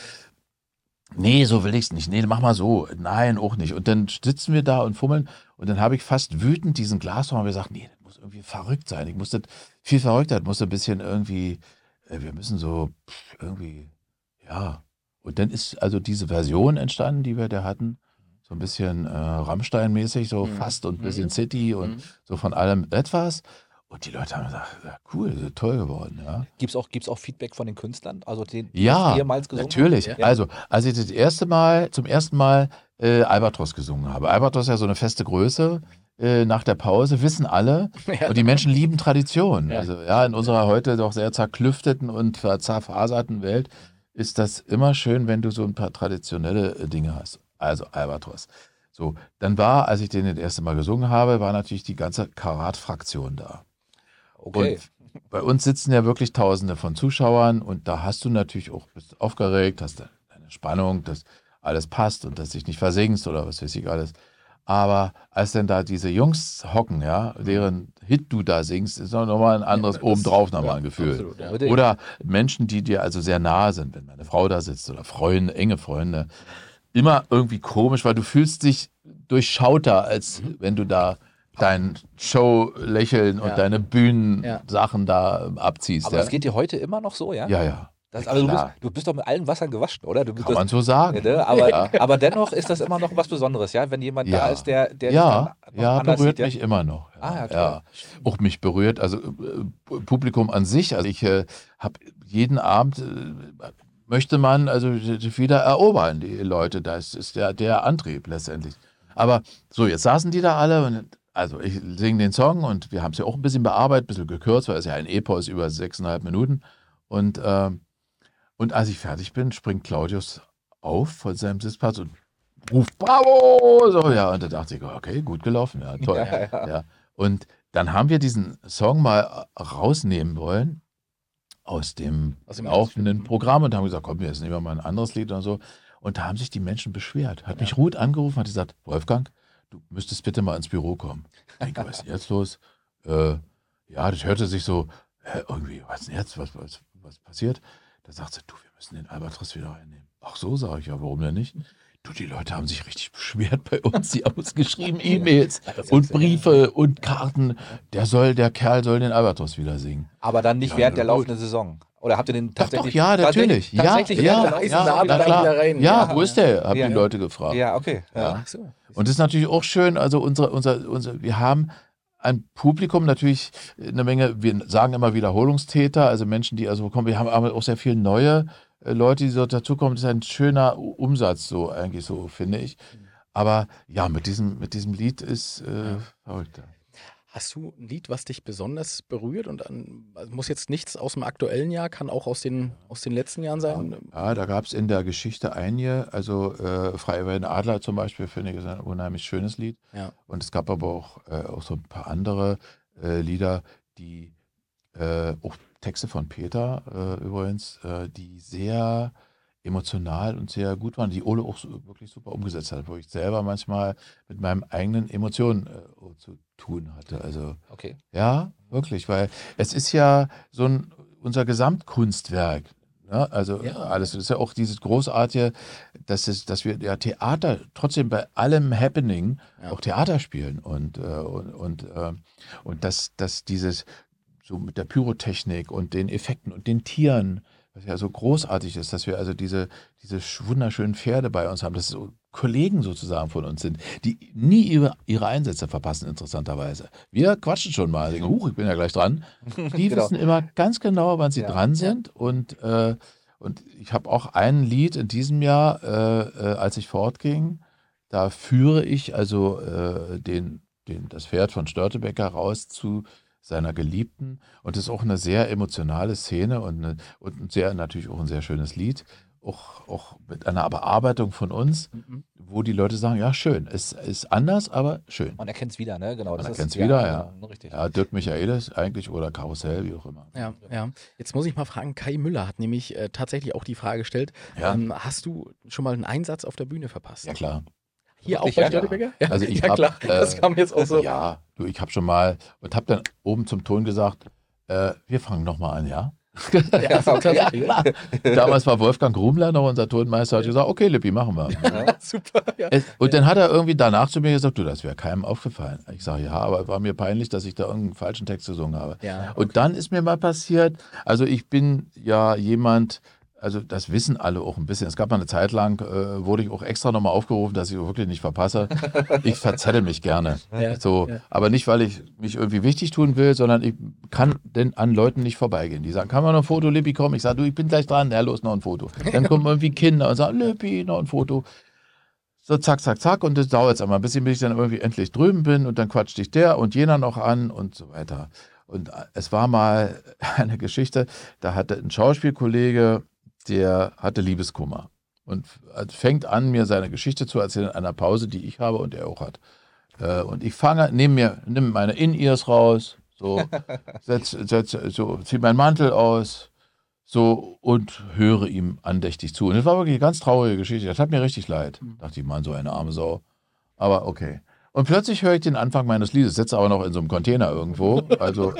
nee, so will ich es nicht. Nee, mach mal so. Nein, auch nicht. Und dann sitzen wir da und fummeln und dann habe ich fast wütend diesen Glashorn gesagt, nee, das muss irgendwie verrückt sein. Ich muss das viel verrückter, das muss ein bisschen irgendwie, äh, wir müssen so pff, irgendwie, ja. Und dann ist also diese Version entstanden, die wir da hatten, so ein bisschen äh, Rammstein-mäßig, so Mhm. fast und ein bisschen Mhm. City und Mhm. so von allem etwas. Und die Leute haben gesagt, ja, cool, das ist toll geworden, ja. Gibt es auch, gibt's auch Feedback von den Künstlern? Also den, die Ja, das ehemals gesungen natürlich. haben? Also, als ich das erste Mal, zum ersten Mal äh, Albatros gesungen habe. Albatros ist ja so eine feste Größe. Äh, nach der Pause wissen alle. Ja. Und die Menschen lieben Tradition. Ja. Also ja, in unserer heute doch sehr zerklüfteten und ver- zerfaserten Welt ist das immer schön, wenn du so ein paar traditionelle äh, Dinge hast. Also Albatros. So, dann war, als ich den das erste Mal gesungen habe, war natürlich die ganze Karat-Fraktion da. Okay. Und bei uns sitzen ja wirklich Tausende von Zuschauern und da hast du natürlich auch, bist aufgeregt, hast deine Spannung, dass alles passt und dass dich nicht versinkst oder was weiß ich alles. Aber als dann da diese Jungs hocken, ja, deren Hit du da singst, ist noch mal ein anderes Ja, das- obendrauf nochmal ja, ein Gefühl. absolut, ja. Unbedingt. Oder Menschen, die dir also sehr nahe sind, wenn meine Frau da sitzt oder Freunde, enge Freunde. Immer irgendwie komisch, weil du fühlst dich durchschauter, als wenn du da dein Show-Lächeln Ja. und deine Bühnensachen da abziehst. Aber ja. das geht dir heute immer noch so, ja? ja, ja. Das, also du bist, Klar. du bist doch mit allen Wassern gewaschen, oder? Du, Kann das, man so sagen. ne? aber, Ja. aber dennoch ist das immer noch was Besonderes, ja? Wenn jemand da Ja. ist, der, der Ja, dich dann noch ja, anders berührt sieht, mich immer noch. Ja. Ah, ja, toll. ja. Auch mich berührt, also äh, Publikum an sich. Also ich äh, habe jeden Abend, äh, möchte man also wieder erobern, die Leute. Das ist der, der Antrieb letztendlich. Aber so, jetzt saßen die da alle und also ich singe den Song und wir haben es ja auch ein bisschen bearbeitet, ein bisschen gekürzt, weil es ja ein Epos über sechseinhalb Minuten. Und, ähm, und als ich fertig bin, springt Claudius auf von seinem Sitzplatz und ruft Bravo! So, ja, und da dachte ich, okay, gut gelaufen, ja, toll. Ja, ja. Ja. Und dann haben wir diesen Song mal rausnehmen wollen aus dem Aus dem laufenden Programm und haben gesagt, komm, jetzt nehmen wir mal ein anderes Lied oder so. Und da haben sich die Menschen beschwert. Hat mich Ruth angerufen, hat gesagt, Wolfgang, du müsstest bitte mal ins Büro kommen. Ich denke, was ist denn jetzt los? Äh, ja, das hörte sich so, hä, irgendwie, was ist denn jetzt, was, was, was passiert? Da sagt sie, du, wir müssen den Albatros wieder reinnehmen. Ach so, sage ich, ja, warum denn nicht? Du, die Leute haben sich richtig beschwert bei uns. Die haben uns geschrieben, E-Mails und Briefe und Karten. Der soll, der Kerl soll den Albatros wieder singen. Aber dann nicht Ja, während der gut. laufenden Saison. Oder habt ihr den Doch, tatsächlich? doch, ja, natürlich. Tatsächlich, tatsächlich ja, während ja, der Eisen- laufenden ja, Abend na dann klar. wieder rein. Ja, Ja. wo ist der? Haben Ja, die ja. Leute gefragt. Ja, okay. Ja. Ja. Ach so. Und das ist natürlich auch schön, also unsere, unser, unser, wir haben ein Publikum natürlich eine Menge, wir sagen immer Wiederholungstäter, also Menschen, die also kommen, wir haben aber auch sehr viele neue äh, Leute, die so dazukommen. Das ist ein schöner U- Umsatz, so eigentlich so, finde ich. Aber ja, mit diesem, mit diesem Lied ist äh, verrückt. ja. Hast du ein Lied, was dich besonders berührt? Und an, also muss jetzt nichts aus dem aktuellen Jahr, kann auch aus den, aus den letzten Jahren sein? Ja, da gab es in der Geschichte einige, also äh, Frei über den Adler zum Beispiel, finde ich, ist ein unheimlich schönes Lied. Ja. Und es gab aber auch, äh, auch so ein paar andere äh, Lieder, die äh, auch Texte von Peter äh, übrigens, äh, die sehr emotional und sehr gut waren, die Ole auch so, wirklich super umgesetzt hat, wo ich selber manchmal mit meinen eigenen Emotionen äh, zu tun hatte. Also Okay. ja, wirklich, weil es ist ja so ein unser Gesamtkunstwerk. Ne? Also Ja. alles, das ist ja auch dieses Großartige, dass, es, dass wir ja Theater trotzdem bei allem Happening Ja. auch Theater spielen und, äh, und, und, äh, und dass, dass dieses so mit der Pyrotechnik und den Effekten und den Tieren, was ja so großartig ist, dass wir also diese, diese sch- wunderschönen Pferde bei uns haben, dass es so Kollegen sozusagen von uns sind, die nie ihre, ihre Einsätze verpassen, interessanterweise. Wir quatschen schon mal, denken, huch, ich bin ja gleich dran. Die Genau. wissen immer ganz genau, wann sie Ja. dran sind. Und, äh, und ich habe auch ein Lied in diesem Jahr, äh, äh, als ich fortging, da führe ich also äh, den, den, das Pferd von Störtebeker raus zu seiner Geliebten. Und das ist auch eine sehr emotionale Szene und, eine, und ein sehr, natürlich auch ein sehr schönes Lied. Auch, auch mit einer Bearbeitung von uns, Mhm. wo die Leute sagen, ja schön, es ist anders, aber schön. Man erkennt es wieder, ne? Genau. Man das erkennt's ist, wieder, ja. Genau, richtig. Ja, Dirk Michaelis eigentlich oder Karussell, wie auch immer. Ja, ja. Jetzt muss ich mal fragen, Kai Müller hat nämlich äh, tatsächlich auch die Frage gestellt, Ja. ähm, hast du schon mal einen Einsatz auf der Bühne verpasst? Ja, klar. Hier Wirklich, auch bei ja? Störtebeker? Ja, Also ich ja hab, klar, äh, das kam jetzt auch so. Ja, du, ich habe schon mal und habe dann oben zum Ton gesagt, äh, wir fangen nochmal an, ja? Ja, so tatsächlich. klar. Damals war Wolfgang Grumler noch unser Tonmeister, hat gesagt, okay, Lippi, machen wir. Ja. Super, ja. Es, und dann hat er irgendwie danach zu mir gesagt, du, das wäre keinem aufgefallen. Ich sage, ja, aber war mir peinlich, dass ich da irgendeinen falschen Text gesungen habe. Ja, Und dann ist mir mal passiert, also ich bin ja jemand, also das wissen alle auch ein bisschen. Es gab mal eine Zeit lang, äh, wurde ich auch extra nochmal aufgerufen, dass ich wirklich nicht verpasse. Ich verzettel mich gerne. Ja, So, ja. aber nicht, weil ich mich irgendwie wichtig tun will, sondern ich kann denn an Leuten nicht vorbeigehen. Die sagen, kann man noch ein Foto, Lippi, komm? Ich sage, du, ich bin gleich dran. Ja, los, noch ein Foto. Dann kommen irgendwie Kinder und sagen, Lippi, noch ein Foto. So, zack, zack, zack. Und das dauert jetzt einmal ein bisschen, bis ich dann irgendwie endlich drüben bin und dann quatscht dich der und jener noch an und so weiter. Und es war mal eine Geschichte, da hatte ein Schauspielkollege, der hatte Liebeskummer und fängt an, mir seine Geschichte zu erzählen in einer Pause, die ich habe und er auch hat. Äh, Und ich fange, nehme mir, nimm meine In-Ears raus, so, setz, setz, so, zieh meinen Mantel aus, so und höre ihm andächtig zu. Und das war wirklich eine ganz traurige Geschichte. Das hat mir richtig leid. Dachte ich, Mann, so eine arme Sau. Aber okay. Und plötzlich höre ich den Anfang meines Liedes, sitze aber noch in so einem Container irgendwo. Also,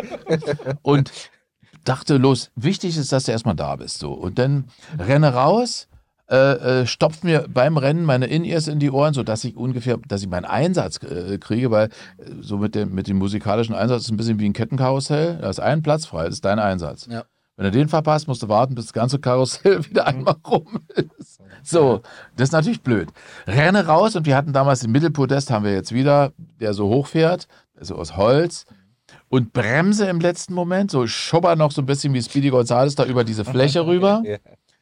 und dachte, los, wichtig ist, dass du erstmal da bist. So. Und dann renne raus, äh, äh, stopft mir beim Rennen meine In-Ears in die Ohren, sodass ich ungefähr, dass ich meinen Einsatz äh, kriege, weil äh, so mit dem, mit dem musikalischen Einsatz ist ein bisschen wie ein Kettenkarussell. Da ist ein Platz frei, das ist dein Einsatz. Ja. Wenn du den verpasst, musst du warten, bis das ganze Karussell wieder einmal rum ist. So, das ist natürlich blöd. Renne raus und wir hatten damals den Mittelpodest, haben wir jetzt wieder, der so hochfährt, also aus Holz. Und bremse im letzten Moment, so schubber noch so ein bisschen wie Speedy Gonzales da über diese Fläche rüber. Ja.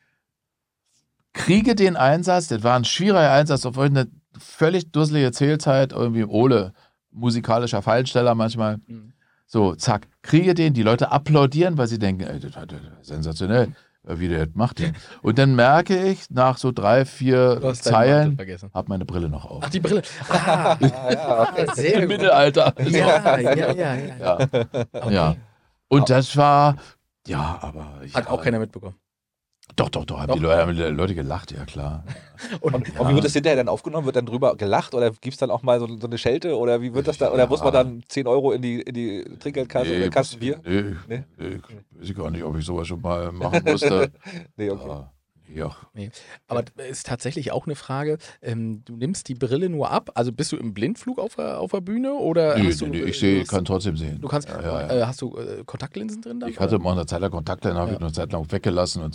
Kriege den Einsatz, das war ein schwieriger Einsatz, auf eine völlig dusselige Zählzeit, irgendwie Ole, musikalischer Fallsteller manchmal. Mhm. So, zack, kriege den, die Leute applaudieren, weil sie denken, ey, das ist sensationell, wie der das macht. Der. Und dann merke ich, nach so drei, vier Du hast deinen Mantel Zeilen, vergessen. habe meine Brille noch auf. Ach, die Brille. Ah, ja, okay. sehr Im gut. Mittelalter. Ja, ja, ja, ja. Ja. Okay. Ja. Und das war, ja, aber. Hat ja, auch keiner mitbekommen. Doch, doch, doch, haben Doch. die Leute, haben die Leute gelacht, ja klar. Und, Und, und wie wird das hinterher dann aufgenommen? Wird dann drüber gelacht oder gibt es dann auch mal so, so eine Schelte oder wie wird das da? Oder Ja. muss man dann zehn Euro in die, in die Trinkgeldkasse oder Kasten Bier? Nee, Nee? nee, ich weiß gar nicht, ob ich sowas schon mal machen musste. Nee, okay. Ja, ja. nee. Aber das ist tatsächlich auch eine Frage. Ähm, du nimmst die Brille nur ab, also bist du im Blindflug auf der, auf der Bühne oder Nee, hast nee, du, nee, äh, ich sehe, hast- kann trotzdem sehen. du kannst, Ja, ja, ja. Äh, hast du äh, Kontaktlinsen drin dann? Ich hatte oder? mal eine Zeit lang Kontakte, dann habe Ja. ich noch eine Zeit lang weggelassen und so. Okay.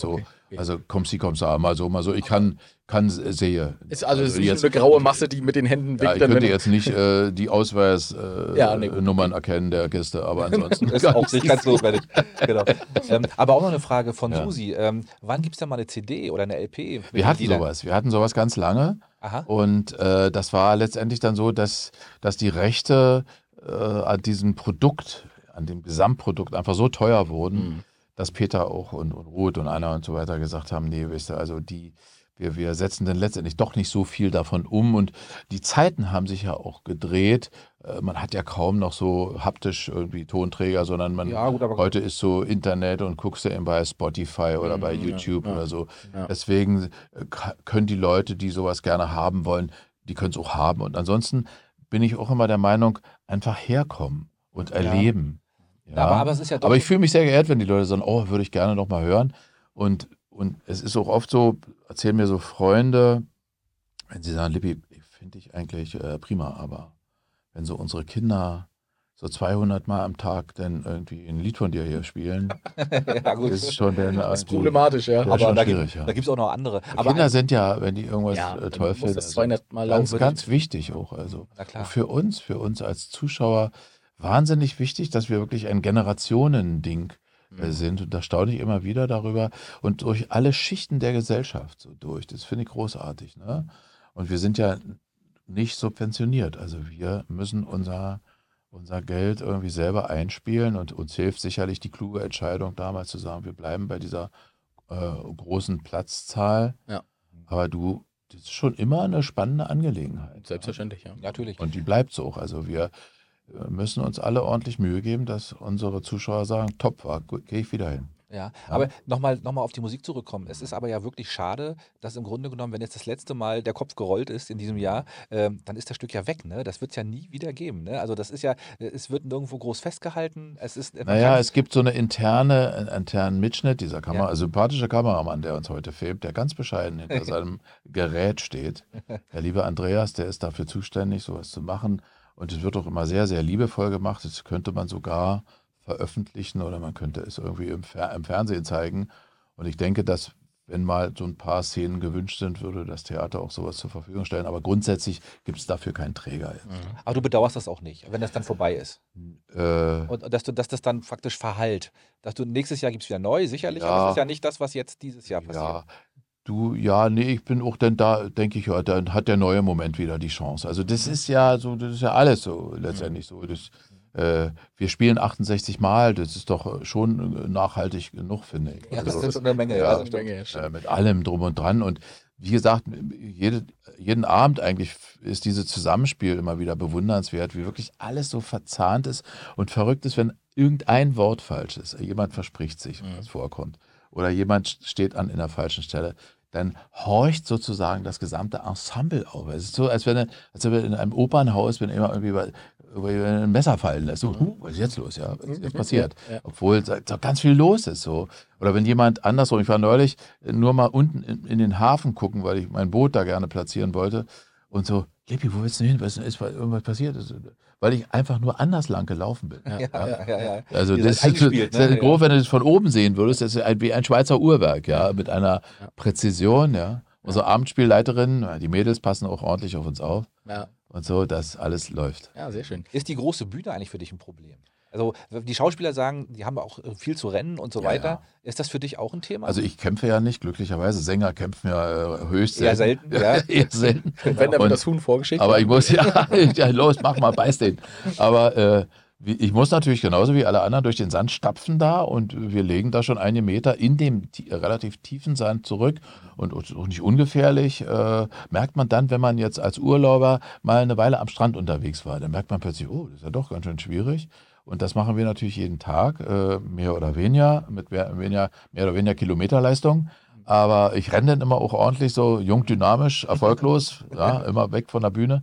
Also kommst du, kommst du, mal so, mal so. Ich kann, kann sehe. Ist also, es ist jetzt, nicht eine graue Masse, die mit den Händen winkt. Ja, ich dann, könnte wenn- jetzt nicht äh, die Ausweisnummern äh, Ja, nee, gut, Nummern erkennen der Kiste, aber ansonsten Das ist auch nicht ganz notwendig. Genau. Ähm, aber auch noch eine Frage von Ja. Susi. Ähm, wann gibt es denn mal eine C D oder eine L P? mit Wir den hatten Liedern? sowas. Wir hatten sowas ganz lange. Aha. Und äh, das war letztendlich dann so, dass, dass die Rechte äh, an diesem Produkt, an dem Gesamtprodukt einfach so teuer wurden, Mhm. dass Peter auch und, und Ruth und Anna und so weiter gesagt haben, nee, wisst ihr, also die, wir, wir setzen dann letztendlich doch nicht so viel davon um. Und die Zeiten haben sich ja auch gedreht. Äh, man hat ja kaum noch so haptisch irgendwie Tonträger, sondern man Ja, gut, aber heute ist so Internet und guckst ja eben bei Spotify oder bei Mhm, ja, YouTube ja. oder so. Ja. Deswegen äh, ka- können die Leute, die sowas gerne haben wollen, die können es auch haben. Und ansonsten bin ich auch immer der Meinung, einfach herkommen und erleben. Ja. aber, aber es ist ja doch Aber ich fühle mich sehr geehrt, wenn die Leute sagen, oh, würde ich gerne noch mal hören. Und, und es ist auch oft so, erzählen mir so Freunde, wenn sie sagen, Lippi, finde ich eigentlich äh, prima, aber wenn so unsere Kinder so zweihundert Mal am Tag dann irgendwie ein Lied von dir hier spielen, ja, gut. ist schon dann Das ist problematisch, ja. Ja, aber schon da, schwierig, gibt, ja. da gibt es auch noch andere. Aber Kinder ein- sind ja, wenn die irgendwas Ja, äh, dann toll muss finden, das also zweihundert Mal ganz, laufen. ganz wichtig auch. Also Na klar. auch für uns, für uns als Zuschauer wahnsinnig wichtig, dass wir wirklich ein Generationending äh, sind. Und da staune ich immer wieder darüber. Und durch alle Schichten der Gesellschaft so durch. Das finde ich großartig. Ne? Und wir sind ja nicht subventioniert. Also wir müssen unser, unser Geld irgendwie selber einspielen. Und uns hilft sicherlich die kluge Entscheidung damals zu sagen, wir bleiben bei dieser äh, großen Platzzahl. Ja. Aber du, das ist schon immer eine spannende Angelegenheit. Selbstverständlich, ja. Natürlich. Und die bleibt so auch. Also wir äh, müssen uns alle ordentlich Mühe geben, dass unsere Zuschauer sagen, top war, gehe ich wieder hin. Ja, aber nochmal noch mal auf die Musik zurückkommen. Es ist aber ja wirklich schade, dass im Grunde genommen, wenn jetzt das letzte Mal der Kopf gerollt ist in diesem Jahr, ähm, dann ist das Stück ja weg. Ne? Das wird es ja nie wieder geben. Ne? Also das ist ja, es wird nirgendwo groß festgehalten. Es ist, man Naja, kann- es gibt so eine interne, einen internen Mitschnitt dieser Kamera, Ja. also sympathischer Kameramann, der uns heute filmt, der ganz bescheiden hinter seinem Gerät steht. Der liebe Andreas, der ist dafür zuständig, sowas zu machen. Und es wird auch immer sehr, sehr liebevoll gemacht. Das könnte man sogar veröffentlichen oder man könnte es irgendwie im, Fer im Fernsehen zeigen. Und ich denke, dass, wenn mal so ein paar Szenen gewünscht sind, würde das Theater auch sowas zur Verfügung stellen. Aber grundsätzlich gibt es dafür keinen Träger. Jetzt. aber du bedauerst das auch nicht, wenn das dann vorbei ist. Äh, Und dass, du, dass das dann faktisch verhallt. Dass du nächstes Jahr gibt es wieder neu, sicherlich, Ja. aber es ist ja nicht das, was jetzt dieses Jahr passiert. Ja, du, ja, nee, ich bin auch dann da, denke ich, ja, dann hat der neue Moment wieder die Chance. Also das ist ja so, das ist ja alles so letztendlich so. Das, äh, wir spielen achtundsechzig Mal, das ist doch schon nachhaltig genug, finde ich. Ja, das Also, ist schon eine Menge. ja, Ja, Das das ist eine stimmt. Menge, ja, stimmt. äh, mit allem drum und dran. Und wie gesagt, jede, jeden Abend eigentlich ist dieses Zusammenspiel immer wieder bewundernswert, wie wirklich alles so verzahnt ist und verrückt ist, wenn irgendein Wort falsch ist. Jemand verspricht sich, was vorkommt. Oder jemand steht an in der falschen Stelle. Dann horcht sozusagen das gesamte Ensemble auf. Es ist so, als wenn, als wenn in einem Opernhaus, wenn immer irgendwie über, über ein Messer fallen lässt. So, huh, was ist jetzt los? Ja, was ist jetzt passiert? Ja. Obwohl da da ganz viel los ist. So. Oder wenn jemand andersrum, ich war neulich nur mal unten in, in den Hafen gucken, weil ich mein Boot da gerne platzieren wollte. Und so, Lippi, wo willst du hin? Was ist, weil irgendwas passiert ist? Weil ich einfach nur anders lang gelaufen bin. Ja, ja, ja, ja. Also Ihr das seid ist, eingespielt, das ist ne? grob, wenn du das von oben sehen würdest, das ist ein, wie ein Schweizer Uhrwerk, ja, mit einer Präzision, ja. Unsere Abendspielleiterin, die Mädels passen auch ordentlich auf uns auf Ja. und so, dass alles läuft. ja, sehr schön. Ist die große Bühne eigentlich für dich ein Problem? Also die Schauspieler sagen, die haben auch viel zu rennen und so Ja, weiter. ja. Ist das für dich auch ein Thema? Also ich kämpfe ja nicht, glücklicherweise. Sänger kämpfen ja äh, höchst Eher selten, ja. eher selten. Und wenn, dann Und- wird das Huhn vorgeschickt. Aber ja. ich muss, ja, ja, los, mach mal, beiß den. Aber äh, wie- ich muss natürlich genauso wie alle anderen durch den Sand stapfen da und wir legen da schon einige Meter in dem ti- relativ tiefen Sand zurück und auch nicht ungefährlich. Äh, merkt man dann, wenn man jetzt als Urlauber mal eine Weile am Strand unterwegs war, dann merkt man plötzlich, oh, das ist ja doch ganz schön schwierig. Und das machen wir natürlich jeden Tag, äh, mehr oder weniger, mit mehr, weniger, mehr oder weniger Kilometerleistung. Aber ich renne dann immer auch ordentlich so jung, dynamisch, erfolglos, ja, immer weg von der Bühne.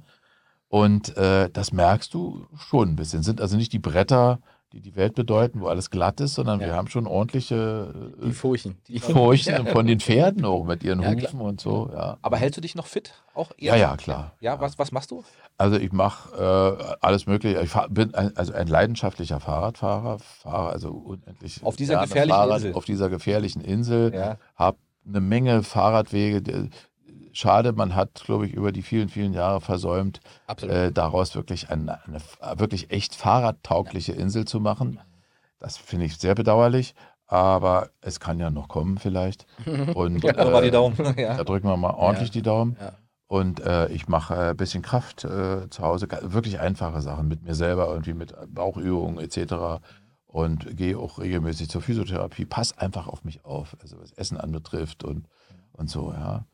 Und äh, das merkst du schon ein bisschen. Sind also nicht die Bretter, die die Welt bedeuten, wo alles glatt ist, sondern Ja. wir haben schon ordentliche Die äh, Furchen. Die Furchen von den Pferden auch mit ihren Ja, Hufen und so. Ja, Aber hältst du dich noch fit? Auch ja, ja, klar. Ja, was, was machst du? Also ich mache äh, alles Mögliche. Ich fahr, bin ein, also ein leidenschaftlicher Fahrradfahrer, fahre also unendlich Auf dieser gerne gefährlichen Fahrrad Insel. auf dieser gefährlichen Insel. Ja. Habe eine Menge Fahrradwege. Schade, man hat, glaube ich, über die vielen, vielen Jahre versäumt, äh, daraus wirklich eine, eine wirklich echt fahrradtaugliche Insel zu machen. Das finde ich sehr bedauerlich, aber es kann ja noch kommen vielleicht. Und Drücken wir mal die Daumen. Ja. Da drücken wir mal ordentlich Ja. die Daumen. Ja. Und äh, ich mache ein bisschen Kraft äh, zu Hause, wirklich einfache Sachen mit mir selber, irgendwie mit Bauchübungen et cetera. Und gehe auch regelmäßig zur Physiotherapie. Pass einfach auf mich auf, also was Essen anbetrifft und, und so, ja.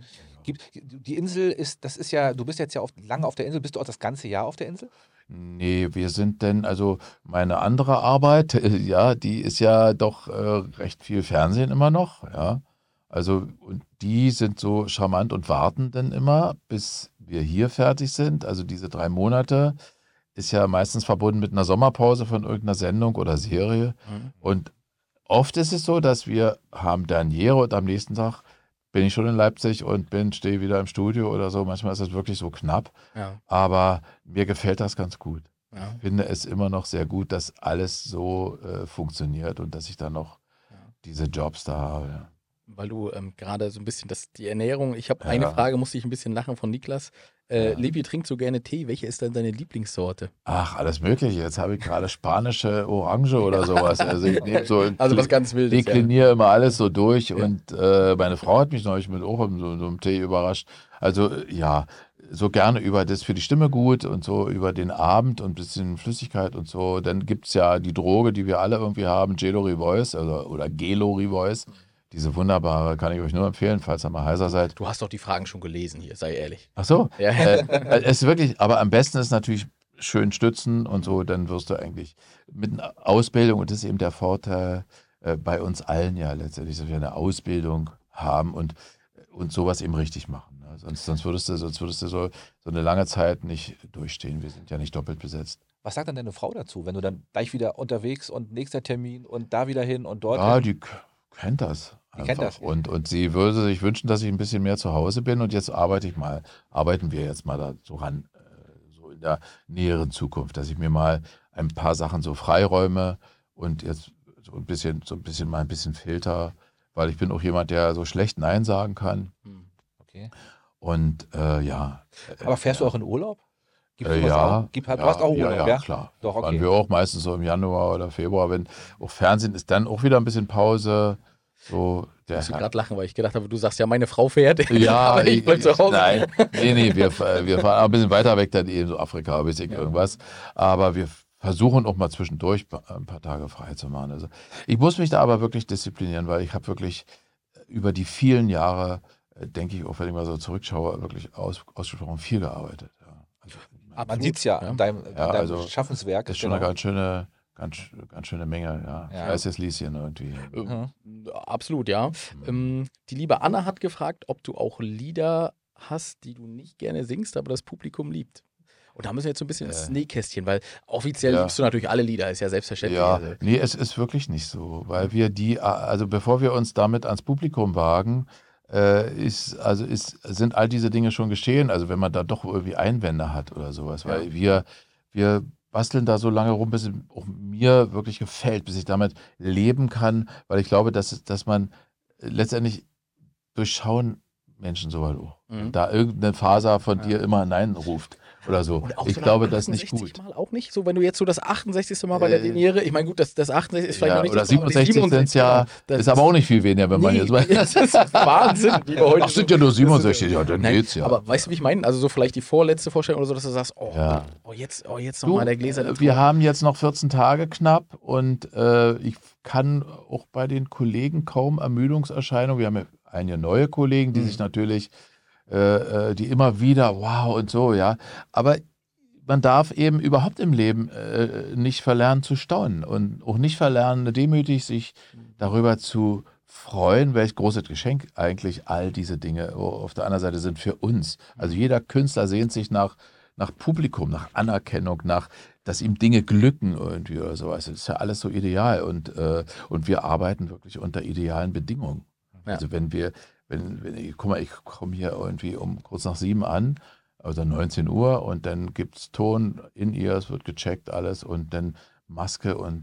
Gibt, die Insel ist, das ist ja, du bist jetzt ja auf, lange auf der Insel, bist du auch das ganze Jahr auf der Insel? Nee, wir sind denn, also meine andere Arbeit, ja, die ist ja doch äh, recht viel Fernsehen immer noch, ja. Also, und die sind so charmant und warten dann immer, bis wir hier fertig sind. Also diese drei Monate ist ja meistens verbunden mit einer Sommerpause von irgendeiner Sendung oder Serie. Mhm. Und oft ist es so, dass wir haben Derniere und am nächsten Tag bin ich schon in Leipzig und bin, stehe wieder im Studio oder so. Manchmal ist es wirklich so knapp. Ja. Aber mir gefällt das ganz gut. Ja. Ich finde es immer noch sehr gut, dass alles so äh, funktioniert und dass ich dann noch Ja. diese Jobs da habe. Ja. Weil du ähm, gerade so ein bisschen das, die Ernährung, ich habe Ja. eine Frage, musste ich ein bisschen lachen von Niklas. Äh, Ja. Levi trinkt so gerne Tee. Welche ist denn deine Lieblingssorte? Ach, alles Mögliche. Jetzt habe ich gerade spanische Orange oder sowas. Also ich nehme so, Also was ganz Wildes. dekliniere immer alles so durch Ja. und äh, meine Frau hat mich neulich mit auch so, so einem Tee überrascht. Also ja, so gerne über das für die Stimme gut und so über den Abend und ein bisschen Flüssigkeit und so. Dann gibt es ja die Droge, die wir alle irgendwie haben, Gelo Revoice also, oder Gelo Revoice. Diese wunderbare, kann ich euch nur empfehlen, falls ihr mal heiser seid. Du hast doch die Fragen schon gelesen hier, sei ehrlich. Ach so. Ja. Äh, es ist wirklich, aber am besten ist natürlich schön stützen und so, dann wirst du eigentlich mit einer Ausbildung, und das ist eben der Vorteil äh, bei uns allen ja letztendlich, dass wir eine Ausbildung haben und, und sowas eben richtig machen. Ne? Sonst, sonst würdest du, sonst würdest du so, so eine lange Zeit nicht durchstehen. Wir sind ja nicht doppelt besetzt. Was sagt dann deine Frau dazu, wenn du dann gleich wieder unterwegs und nächster Termin und da wieder hin und dort Ja, hin? die k- kennt das. Die kennt einfach. das, ja. Und, und sie würde sich wünschen, dass ich ein bisschen mehr zu Hause bin und jetzt arbeite ich mal, arbeiten wir jetzt mal da so ran, äh, so in der näheren Zukunft, dass ich mir mal ein paar Sachen so freiräume und jetzt so ein bisschen, so ein bisschen mal ein bisschen filter, weil ich bin auch jemand, der so schlecht Nein sagen kann. Hm. Okay. Und äh, ja. Aber fährst äh, du auch in Urlaub? Gibt Äh, sowas ja, auch? Gibt, du ja, hast auch ja, Urlaub, ja, ja? klar. Doch, Fahren okay. wir auch meistens so im Januar oder Februar, wenn auch Fernsehen ist, dann auch wieder ein bisschen Pause. So Ich der musste gerade lachen, weil ich gedacht habe, du sagst ja, meine Frau fährt. Ja, aber ich bleib zu Hause. Nein, nee, nee, wir, wir fahren ein bisschen weiter weg, dann eben so Afrika, bis irgendwas. Aber wir versuchen auch mal zwischendurch ein paar Tage frei zu machen. Also ich muss mich da aber wirklich disziplinieren, weil ich habe wirklich über die vielen Jahre, äh, denke ich, auch wenn ich mal so zurückschaue, wirklich aus, ausgesprochen viel gearbeitet. Ja. Also, Man Absolut, sieht es ja, ja. an deinem, Ja, an deinem also, Schaffenswerk. das ist schon genau. eine ganz schöne, ganz, ganz schöne Menge, ja. Ja. Fleißiges Lieschen irgendwie. Ähm, Absolut, ja. Ähm, die liebe Anna hat gefragt, ob du auch Lieder hast, die du nicht gerne singst, aber das Publikum liebt. Und da müssen wir jetzt so ein bisschen ins Äh. Nähkästchen, weil offiziell Ja. liebst du natürlich alle Lieder, ist ja selbstverständlich. Ja, Also, nee, es ist wirklich nicht so, weil wir die, also bevor wir uns damit ans Publikum wagen, äh, ist, also ist, sind all diese Dinge schon geschehen. Also wenn man da doch irgendwie Einwände hat oder sowas, weil Ja. wir, wir basteln da so lange rum, bis es auch mir wirklich gefällt, bis ich damit leben kann, weil ich glaube, dass, dass man letztendlich durchschauen Menschen so halt auch. Mhm. Da irgendeine Faser von Ja. dir immer Nein ruft oder so. und auch Ich so nach glaube, das ist nicht achtundsechzig gut. Mal auch nicht, so wenn du jetzt so das achtundsechzigste Mal bei der Äh, Deniere, ich meine gut, das, das achtundsechzigste ist vielleicht Ja, noch nicht oder so, aber die siebenundsechzig sind es ja, genau. Das ist aber auch nicht viel weniger, wenn man Nee, jetzt mal. das ist Wahnsinn, wie wir heute Ach, sind so- ja nur das ist- siebenundsechzig, ja, dann Nein, geht's ja. Aber weißt du, wie ich meine? Also so vielleicht die vorletzte Vorstellung oder so, dass du sagst, oh, Ja. oh jetzt, oh jetzt Du, nochmal der gläserne äh, wir Traum. haben jetzt noch vierzehn Tage knapp und äh, ich kann auch bei den Kollegen kaum Ermüdungserscheinungen. Wir haben ja einige neue Kollegen, die Mhm. sich natürlich, äh, äh, die immer wieder, wow und so, ja. Aber man darf eben überhaupt im Leben äh, nicht verlernen zu staunen und auch nicht verlernen, demütig sich darüber zu freuen, welch großes Geschenk eigentlich all diese Dinge auf der anderen Seite sind für uns. Also jeder Künstler sehnt sich nach, nach Publikum, nach Anerkennung, nach, dass ihm Dinge glücken irgendwie oder sowas. Das ist ja alles so ideal und, äh, und wir arbeiten wirklich unter idealen Bedingungen. Ja. Also wenn wir, wenn, wenn ich, guck mal, ich komme hier irgendwie um kurz nach sieben an, also neunzehn Uhr und dann gibt es Ton in ihr, es wird gecheckt alles und dann Maske und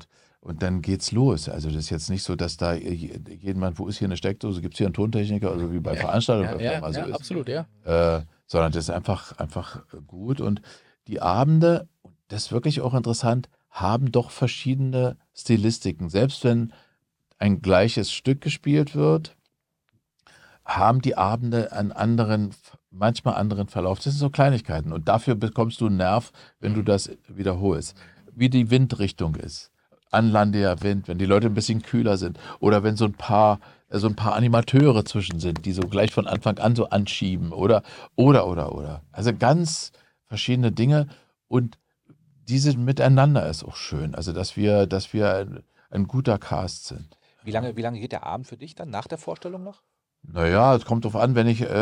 und dann geht's los. Also das ist jetzt nicht so, dass da jemand, wo ist hier eine Steckdose, gibt es hier einen Tontechniker, also wie bei Ja, Veranstaltungen ja, öfter mal so ja, ist. absolut, ja. Äh, sondern das ist einfach, einfach gut. Und die Abende, das ist wirklich auch interessant, haben doch verschiedene Stilistiken. Selbst wenn ein gleiches Stück gespielt wird, haben die Abende einen anderen, manchmal anderen Verlauf. Das sind so Kleinigkeiten. Und dafür bekommst du einen Nerv, wenn du das wiederholst. Wie die Windrichtung ist. Anlandiger Wind, wenn die Leute ein bisschen kühler sind. Oder wenn so ein paar, so ein paar Animateure zwischen sind, die so gleich von Anfang an so anschieben. Oder, oder, oder, oder. Also ganz verschiedene Dinge. Und diese miteinander ist auch schön. Also, dass wir, dass wir ein, ein guter Cast sind. Wie lange, wie lange geht der Abend für dich dann nach der Vorstellung noch? Naja, es kommt drauf an, wenn ich äh,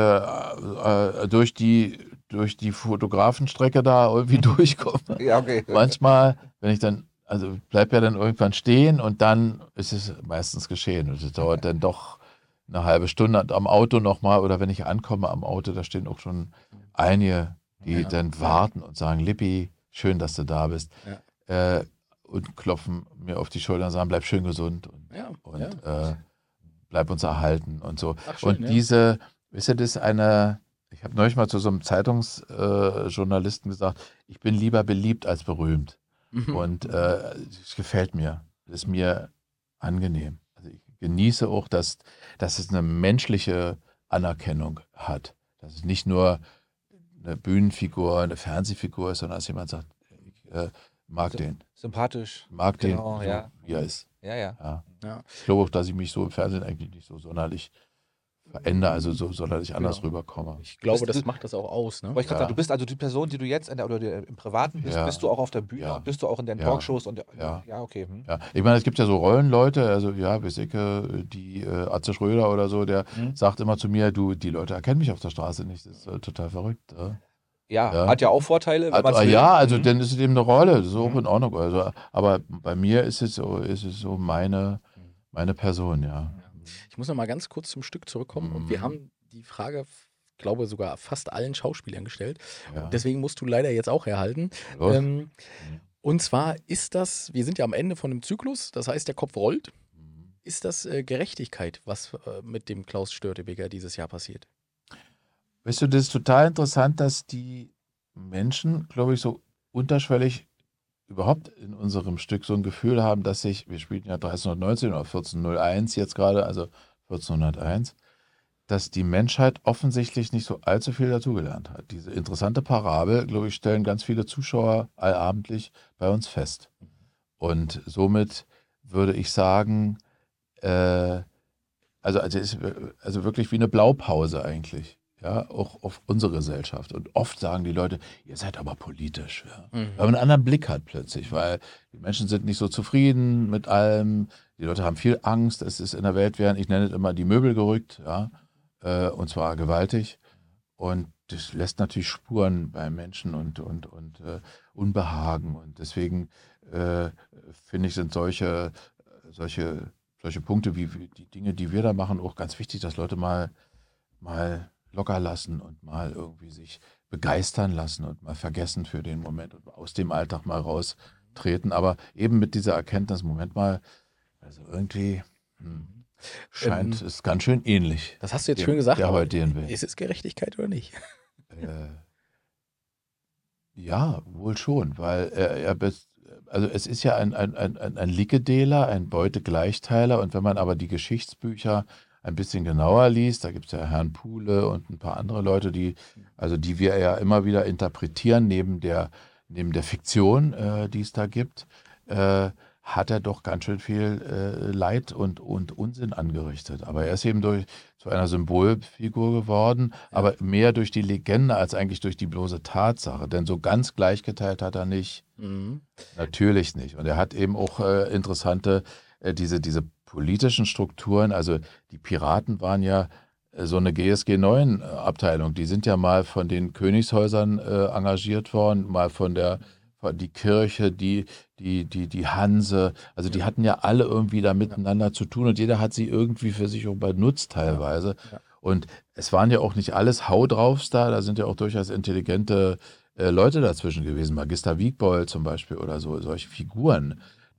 äh, durch die, durch die Fotografenstrecke da irgendwie durchkomme. Ja, okay. Manchmal, wenn ich dann, also bleib ja dann irgendwann stehen und dann ist es meistens geschehen. Und es dauert dann doch eine halbe Stunde am Auto nochmal oder wenn ich ankomme am Auto, da stehen auch schon einige, die Ja. dann warten und sagen, Lippi, schön, dass du da bist. Ja. Äh, und klopfen mir auf die Schulter und sagen, bleib schön gesund und, Ja, und ja. Äh, bleib uns erhalten und so. Ach, schön, und ja. diese, wisst ihr, das ist eine, ich habe neulich mal zu so einem Zeitungsjournalisten äh, gesagt, ich bin lieber beliebt als berühmt. Mhm. Und äh, es gefällt mir, das ist mir angenehm. Also ich genieße auch, dass, dass es eine menschliche Anerkennung hat. Dass es nicht nur eine Bühnenfigur, eine Fernsehfigur ist, sondern dass jemand sagt, ich äh, mag Sy- den, Sympathisch. mag Genau, den, so ja. wie er ist. Ja, ja. Ja. Ja. Ich glaube auch, dass ich mich so im Fernsehen eigentlich nicht so sonderlich verändere, also so sonderlich anders Genau. rüberkomme. Ich glaube, Bist das du- macht das auch aus, ne? Aber ich kann Ja. sagen, du bist also die Person, die du jetzt in der, oder die, im Privaten bist, Ja. bist du auch auf der Bühne Ja. und bist du auch in den Ja. Talkshows und Ja. ja, okay. Hm. Ja, ich meine, es gibt ja so Rollenleute, also ja, Wissicke, die äh, Atze Schröder oder so, der Mhm. sagt immer zu mir, du, die Leute erkennen mich auf der Straße nicht, das ist äh, total verrückt. Äh. Ja, Ja. hat ja auch Vorteile, wenn Hat, man ah, will. ja, also Mhm. dann ist es eben eine Rolle, das ist auch Mhm. in Ordnung. Also, aber bei mir ist es so, ist es so meine, meine Person, ja. Ich muss noch mal ganz kurz zum Stück zurückkommen. Und wir Mhm. haben die Frage, ich glaube, sogar fast allen Schauspielern gestellt. Ja. Und deswegen musst du leider jetzt auch herhalten. Los. Ähm, und zwar ist das, wir sind ja am Ende von einem Zyklus, das heißt, der Kopf rollt. Ist das äh, Gerechtigkeit, was äh, mit dem Klaus Störtebeker dieses Jahr passiert? Weißt du, das ist total interessant, dass die Menschen, glaube ich, so unterschwellig überhaupt in unserem Stück so ein Gefühl haben, dass sich, wir spielen ja dreizehnhundertneunzehn oder vierzehnhunderteins jetzt gerade, also vierzehnhunderteins, dass die Menschheit offensichtlich nicht so allzu viel dazugelernt hat. Diese interessante Parabel, glaube ich, stellen ganz viele Zuschauer allabendlich bei uns fest. Und somit würde ich sagen, äh, also, also, ist, also wirklich wie eine Blaupause eigentlich. Ja, auch auf unsere Gesellschaft. Und oft sagen die Leute, ihr seid aber politisch. Ja. Mhm. Weil man einen anderen Blick hat plötzlich, weil die Menschen sind nicht so zufrieden mit allem. Die Leute haben viel Angst. Es ist in der Welt werden, ich nenne es immer, die Möbel gerückt, ja, äh, und zwar gewaltig. Und das lässt natürlich Spuren bei Menschen und, und, und äh, Unbehagen. Und deswegen äh, finde ich, sind solche, solche, solche Punkte wie, wie die Dinge, die wir da machen, auch ganz wichtig, dass Leute mal, mal locker lassen und mal irgendwie sich begeistern lassen und mal vergessen für den Moment und aus dem Alltag mal raustreten. Aber eben mit dieser Erkenntnis, Moment mal, also irgendwie hm, scheint Ähm, es ganz schön ähnlich. Das hast du jetzt Der- schön gesagt, der aber bei D N W. ist es Gerechtigkeit oder nicht? Äh, ja, wohl schon, weil er, er bes- also es ist ja ein, ein, ein, ein ein Liegedehler, ein Beutegleichteiler und wenn man aber die Geschichtsbücher ein bisschen genauer liest, da gibt es ja Herrn Puhle und ein paar andere Leute, die, also die wir ja immer wieder interpretieren, neben der, neben der Fiktion, äh, die es da gibt, äh, hat er doch ganz schön viel äh, Leid und, und Unsinn angerichtet. Aber er ist eben durch, zu einer Symbolfigur geworden, aber mehr durch die Legende als eigentlich durch die bloße Tatsache. Denn so ganz gleichgeteilt hat er nicht. Mhm. Natürlich nicht. Und er hat eben auch äh, interessante, äh, diese, diese politischen Strukturen, also die Piraten waren ja äh, so eine G S G neun Abteilung, die sind ja mal von den Königshäusern äh, engagiert worden, mal von der von die Kirche, die, die, die, die Hanse, also die hatten ja alle irgendwie da miteinander zu tun und jeder hat sie irgendwie für sich auch benutzt teilweise. Ja. Und es waren ja auch nicht alles Hau draufs da, da sind ja auch durchaus intelligente äh, Leute dazwischen gewesen, Magister Wiegbold zum Beispiel oder so, solche Figuren,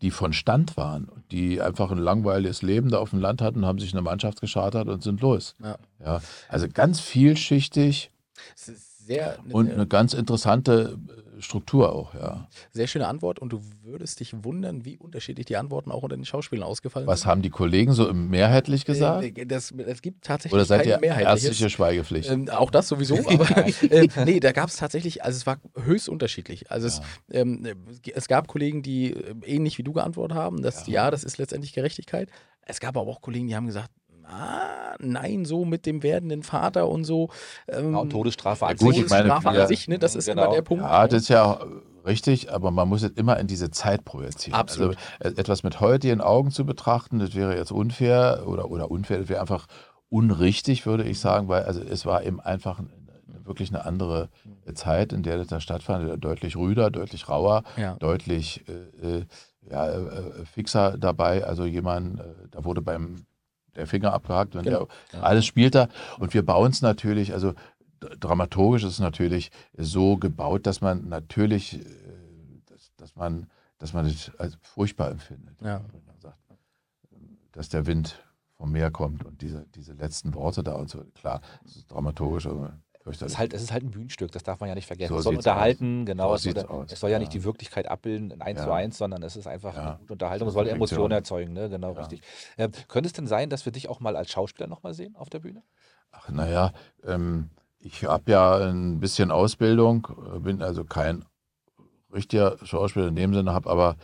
die von Stand waren, die einfach ein langweiliges Leben da auf dem Land hatten, haben sich eine Mannschaft geschartert und sind los. Ja. Ja, also ganz vielschichtig Es ist sehr, und eine ganz interessante Struktur auch, ja. Sehr schöne Antwort und du würdest dich wundern, wie unterschiedlich die Antworten auch unter den Schauspielern ausgefallen Was sind. haben die Kollegen so mehrheitlich gesagt? Äh, Das, es gibt tatsächlich Oder seid kein ihr mehrheitliches. ärztliche Schweigepflicht? Ähm, auch das sowieso, aber äh, nee, da gab es tatsächlich, also es war höchst unterschiedlich. Also es, ähm, es gab Kollegen, die äh, ähnlich wie du geantwortet haben, dass ja. ja, das ist letztendlich Gerechtigkeit. Es gab aber auch Kollegen, die haben gesagt, ah, nein, so mit dem werdenden Vater und so. Ähm, Ja, und Todesstrafe an gut, sich. ich meine, Todesstrafe ja, an sich, ne, das ist genau. immer der Punkt. Ja, das ist ja richtig, aber man muss es immer in diese Zeit projizieren. Absolut. Also, etwas mit heutigen Augen zu betrachten, das wäre jetzt unfair oder, oder unfair, das wäre einfach unrichtig, würde ich sagen, weil also es war eben einfach eine, wirklich eine andere Zeit, in der das da stattfand, deutlich rüder, deutlich rauer, Ja. deutlich äh, äh, ja, äh, fixer dabei. Also jemand, äh, da wurde beim der Finger abgehakt, wenn Genau. der alles spielt da. Und wir bauen es natürlich, also dramaturgisch ist es natürlich so gebaut, dass man natürlich, äh, dass, dass man, dass man das als furchtbar empfindet. Ja. Wenn man sagt, dass der Wind vom Meer kommt und diese, diese letzten Worte da und so. Klar, das ist dramaturgisch, aber Es ist, halt, es ist halt ein Bühnenstück, das darf man ja nicht vergessen. So es soll sieht's unterhalten, aus. genau. So es, soll, sieht's aus. es soll ja nicht Ja. die Wirklichkeit abbilden in eins Ja. zu eins, sondern es ist einfach Ja. eine gute Unterhaltung. Es So soll Emotionen Fiktion. erzeugen, ne? Genau, Ja. richtig. Ähm, könnte es denn sein, dass wir dich auch mal als Schauspieler nochmal sehen auf der Bühne? Ach, naja, ähm, ich habe ja ein bisschen Ausbildung, bin also kein richtiger Schauspieler in dem Sinne, habe aber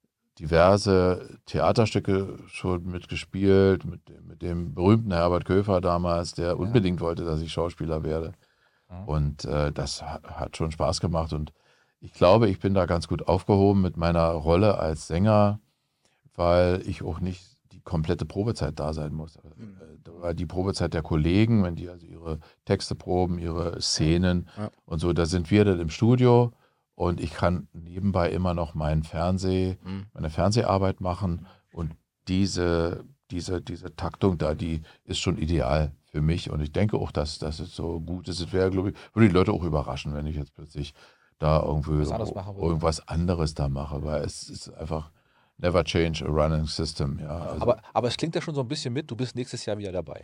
diverse Theaterstücke schon mitgespielt, mit, dem- mit dem berühmten Herbert Köfer damals, der unbedingt wollte, dass ich Schauspieler werde. Ja. Und äh, das ha- hat schon Spaß gemacht. Und ich glaube, ich bin da ganz gut aufgehoben mit meiner Rolle als Sänger, weil ich auch nicht die komplette Probezeit da sein muss. Mhm. Äh, Da war die Probezeit der Kollegen, wenn die also ihre Texte proben, ihre Szenen Ja. und so, da sind wir dann im Studio und ich kann nebenbei immer noch meinen Fernseh, Mhm. meine Fernseharbeit machen und diese, diese, diese Taktung da, die ist schon ideal für mich und ich denke auch, dass, dass es so gut ist. Es wäre, glaube ich, würde die Leute auch überraschen, wenn ich jetzt plötzlich da irgendwie Was anderes machen würde. irgendwas anderes da mache, weil es ist einfach never change a running system. Ja, also, Aber, aber es klingt ja schon so ein bisschen mit, du bist nächstes Jahr wieder dabei.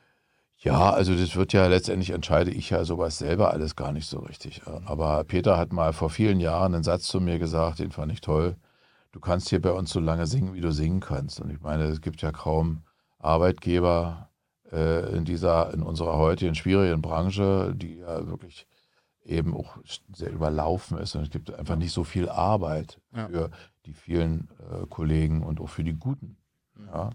ja, also das wird ja letztendlich, entscheide ich ja sowas selber alles gar nicht so richtig. Aber Peter hat mal vor vielen Jahren einen Satz zu mir gesagt, den fand ich toll. Du kannst hier bei uns so lange singen, wie du singen kannst. Und ich meine, es gibt ja kaum Arbeitgeber äh, in dieser, in unserer heutigen schwierigen Branche, die ja wirklich eben auch sehr überlaufen ist. Und es gibt einfach nicht so viel Arbeit Ja. für die vielen äh, Kollegen und auch für die Guten. Ja.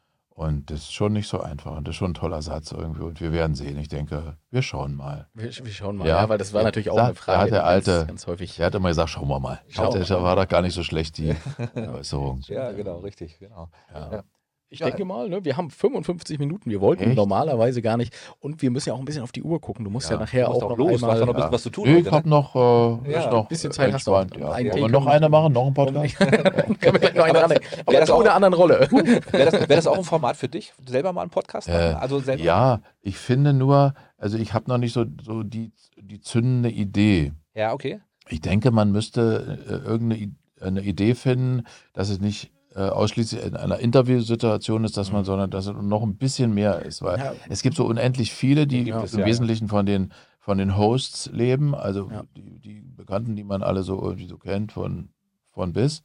Und das ist schon nicht so einfach. Und das ist schon ein toller Satz irgendwie. Und wir werden sehen. Ich denke, wir schauen mal. Wir, wir schauen mal, ja, Ja. weil das war natürlich auch Da- eine Frage, da hat der die ganz, Alte- ganz häufig. Der hat immer gesagt, schauen wir mal. Schauen das wir mal. war doch gar nicht so schlecht, die Äußerung. Ja, genau, richtig. Genau. Ja. Ja. Ich denke mal, ne, wir haben fünfundfünfzig Minuten, wir wollten Echt? normalerweise gar nicht. Und wir müssen ja auch ein bisschen auf die Uhr gucken. Du musst ja, Ja. nachher Du musst auch auch noch los, du hast einmal... ja noch ein bisschen was zu tun. Nee, heute, ich ne? habe noch, äh, Ja, ist noch ein bisschen Zeit hast du entspannt. noch. Ja. Einen Wollen Tee wir noch können wir- eine machen, noch einen Podcast? Können wir gleich noch einen Aber dran, wäre aber das zu auch- einer anderen Rolle. Wäre das, wär das auch ein Format für dich, selber mal einen Podcast machen? Äh, Also selber? Ja, ich finde nur, also ich habe noch nicht so, so die, die zündende Idee. Ja, okay. Ich denke, man müsste äh, irgendeine I- eine Idee finden, dass es nicht äh, ausschließlich in einer Interviewsituation ist, dass man, sondern dass es noch ein bisschen mehr ist. Weil Ja. es gibt so unendlich viele, die Gibt es, im ja. Wesentlichen von den, von den Hosts leben, also Ja. die, die Bekannten, die man alle so irgendwie so kennt, von, von bis.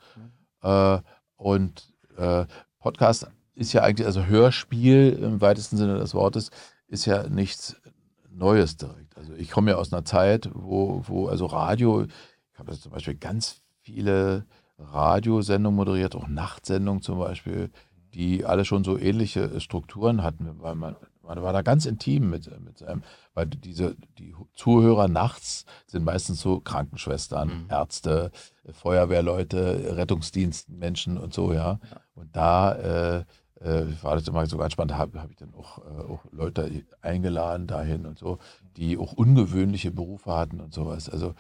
Äh, und äh, Podcast ist ja eigentlich, also Hörspiel im weitesten Sinne des Wortes, ist ja nichts Neues direkt. Also ich komme ja aus einer Zeit, wo, wo also Radio, ich habe also zum Beispiel ganz viele Radiosendungen moderiert, auch Nachtsendungen zum Beispiel, die alle schon so ähnliche Strukturen hatten, weil man, man war da ganz intim mit, mit seinem, weil diese, die Zuhörer nachts sind meistens so Krankenschwestern, Mhm. Ärzte, Feuerwehrleute, Rettungsdienstmenschen und so, ja. Und da äh, äh, war das immer so ganz spannend, habe hab ich dann auch, äh, auch Leute eingeladen dahin und so, die auch ungewöhnliche Berufe hatten und sowas. Also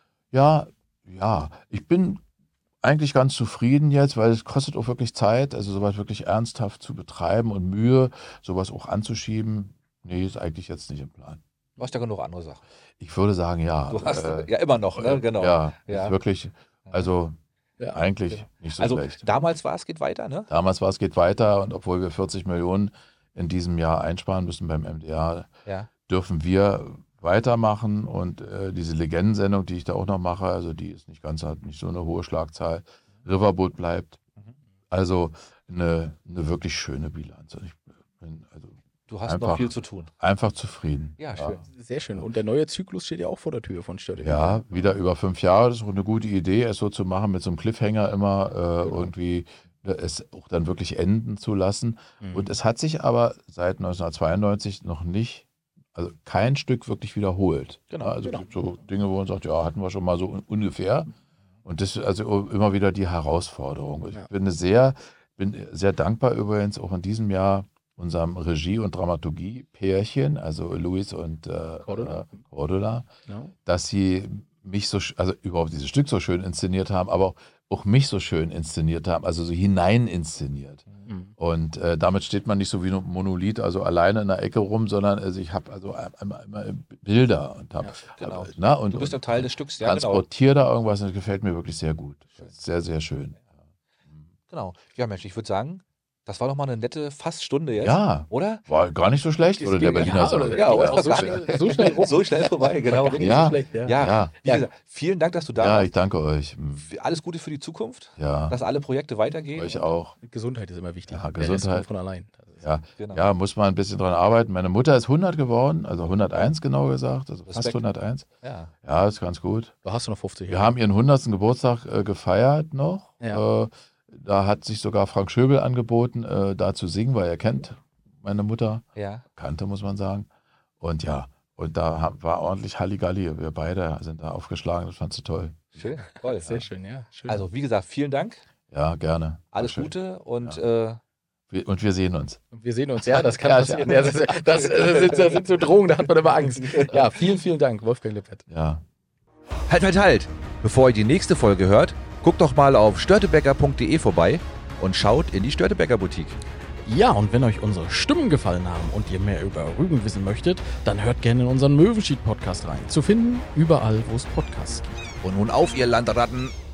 ja, ja, ich bin eigentlich ganz zufrieden jetzt, weil es kostet auch wirklich Zeit, also sowas wirklich ernsthaft zu betreiben und Mühe, sowas auch anzuschieben. Nee, ist eigentlich jetzt nicht im Plan. Du hast ja genug andere Sachen. Ich würde sagen, ja. Du hast äh, ja immer noch, ne? Genau. Ja, Ja. ist wirklich, also Ja. Eigentlich Ja. nicht so Also schlecht. damals war es geht weiter, ne? Damals war es geht weiter und obwohl wir vierzig Millionen in diesem Jahr einsparen müssen beim M D A, Ja. dürfen wir weitermachen und äh, diese Legendensendung, die ich da auch noch mache, also die ist nicht ganz, hat nicht so eine hohe Schlagzahl. Riverboat bleibt. Also eine, eine wirklich schöne Bilanz. Ich bin also Du hast Einfach- noch viel zu tun. einfach zufrieden. Ja, schön. Sehr schön. Und der neue Zyklus steht ja auch vor der Tür von Störte. Ja, wieder über fünf Jahre. Das ist auch eine gute Idee, es so zu machen, mit so einem Cliffhanger immer äh, irgendwie es auch dann wirklich enden zu lassen. Mhm. Und es hat sich aber seit neunzehnhundertzweiundneunzig noch nicht, also kein Stück wirklich wiederholt. Genau, Ja, also genau. es gibt so Dinge, wo man sagt, ja, hatten wir schon mal so un ungefähr. Und das ist also immer wieder die Herausforderung. Ich Ja. bin sehr, bin sehr dankbar übrigens auch in diesem Jahr unserem Regie- und Dramaturgie-Pärchen, also Luis und äh, Cordula. äh, Cordula, Genau. dass sie mich so, sch- also überhaupt dieses Stück so schön inszeniert haben, aber auch, auch mich so schön inszeniert haben, also so hinein inszeniert. Mhm. Und äh, damit steht man nicht so wie ein Monolith, also alleine in der Ecke rum, sondern also ich habe also einmal immer Bilder und habe, Ja, genau. na, und, Du bist ein und Teil des Stücks, ja, genau. transportiere da irgendwas und das gefällt mir wirklich sehr gut. Sehr, sehr schön. Genau. Ja, Mensch, ich würde sagen, das war doch mal eine nette fast Stunde jetzt. Ja, Oder? war gar nicht so schlecht, oder der Berliner Ja, sagt. oder- Ja, oder? auch so, schnell, so schnell rum. So schnell vorbei, genau. Gar nicht Ja. so schlecht, ja. Ja, Ja. wie Ja. gesagt, vielen Dank, dass du da Ja, warst. ich danke euch. Hm, Alles Gute für die Zukunft, Ja, dass alle Projekte weitergehen. euch auch. Gesundheit ist immer wichtig. Ja, Der Rest Gesundheit. kommt von allein. Das ist- Ja, Genau. ja, muss man ein bisschen dran arbeiten. Meine Mutter ist hundert geworden, also hunderteins genau gesagt, also fast Respekt. hunderteins. Ja. Ja, ist ganz gut. Du hast du noch fünfzig Wir haben ihren hundertsten Geburtstag äh, gefeiert noch. Ja. Äh, da hat sich sogar Frank Schöbel angeboten, äh, da zu singen, weil er kennt meine Mutter, Ja. kannte, muss man sagen. Und ja, und da ha- war ordentlich Halligalli. Wir beide sind da aufgeschlagen, das fandst du toll. Schön. Toll. Sehr schön, ja. Schön. Also, wie gesagt, vielen Dank. Ja, gerne. Alles Schön. Gute und äh, Wir, und wir sehen uns. Und wir sehen uns, ja, das kann Ja, passieren. Ja, das, das, das, sind, das sind so Drohungen, da hat man immer Angst. Ja, vielen, vielen Dank, Wolfgang Lippert. Ja. halt, halt, halt! Bevor ihr die nächste Folge hört, guckt doch mal auf störtebecker punkt de vorbei und schaut in die Störtebecker Boutique. Ja, und wenn euch unsere Stimmen gefallen haben und ihr mehr über Rügen wissen möchtet, dann hört gerne in unseren Möwenschied-Podcast rein. Zu finden überall, wo es Podcasts gibt. Und nun auf, ihr Landratten!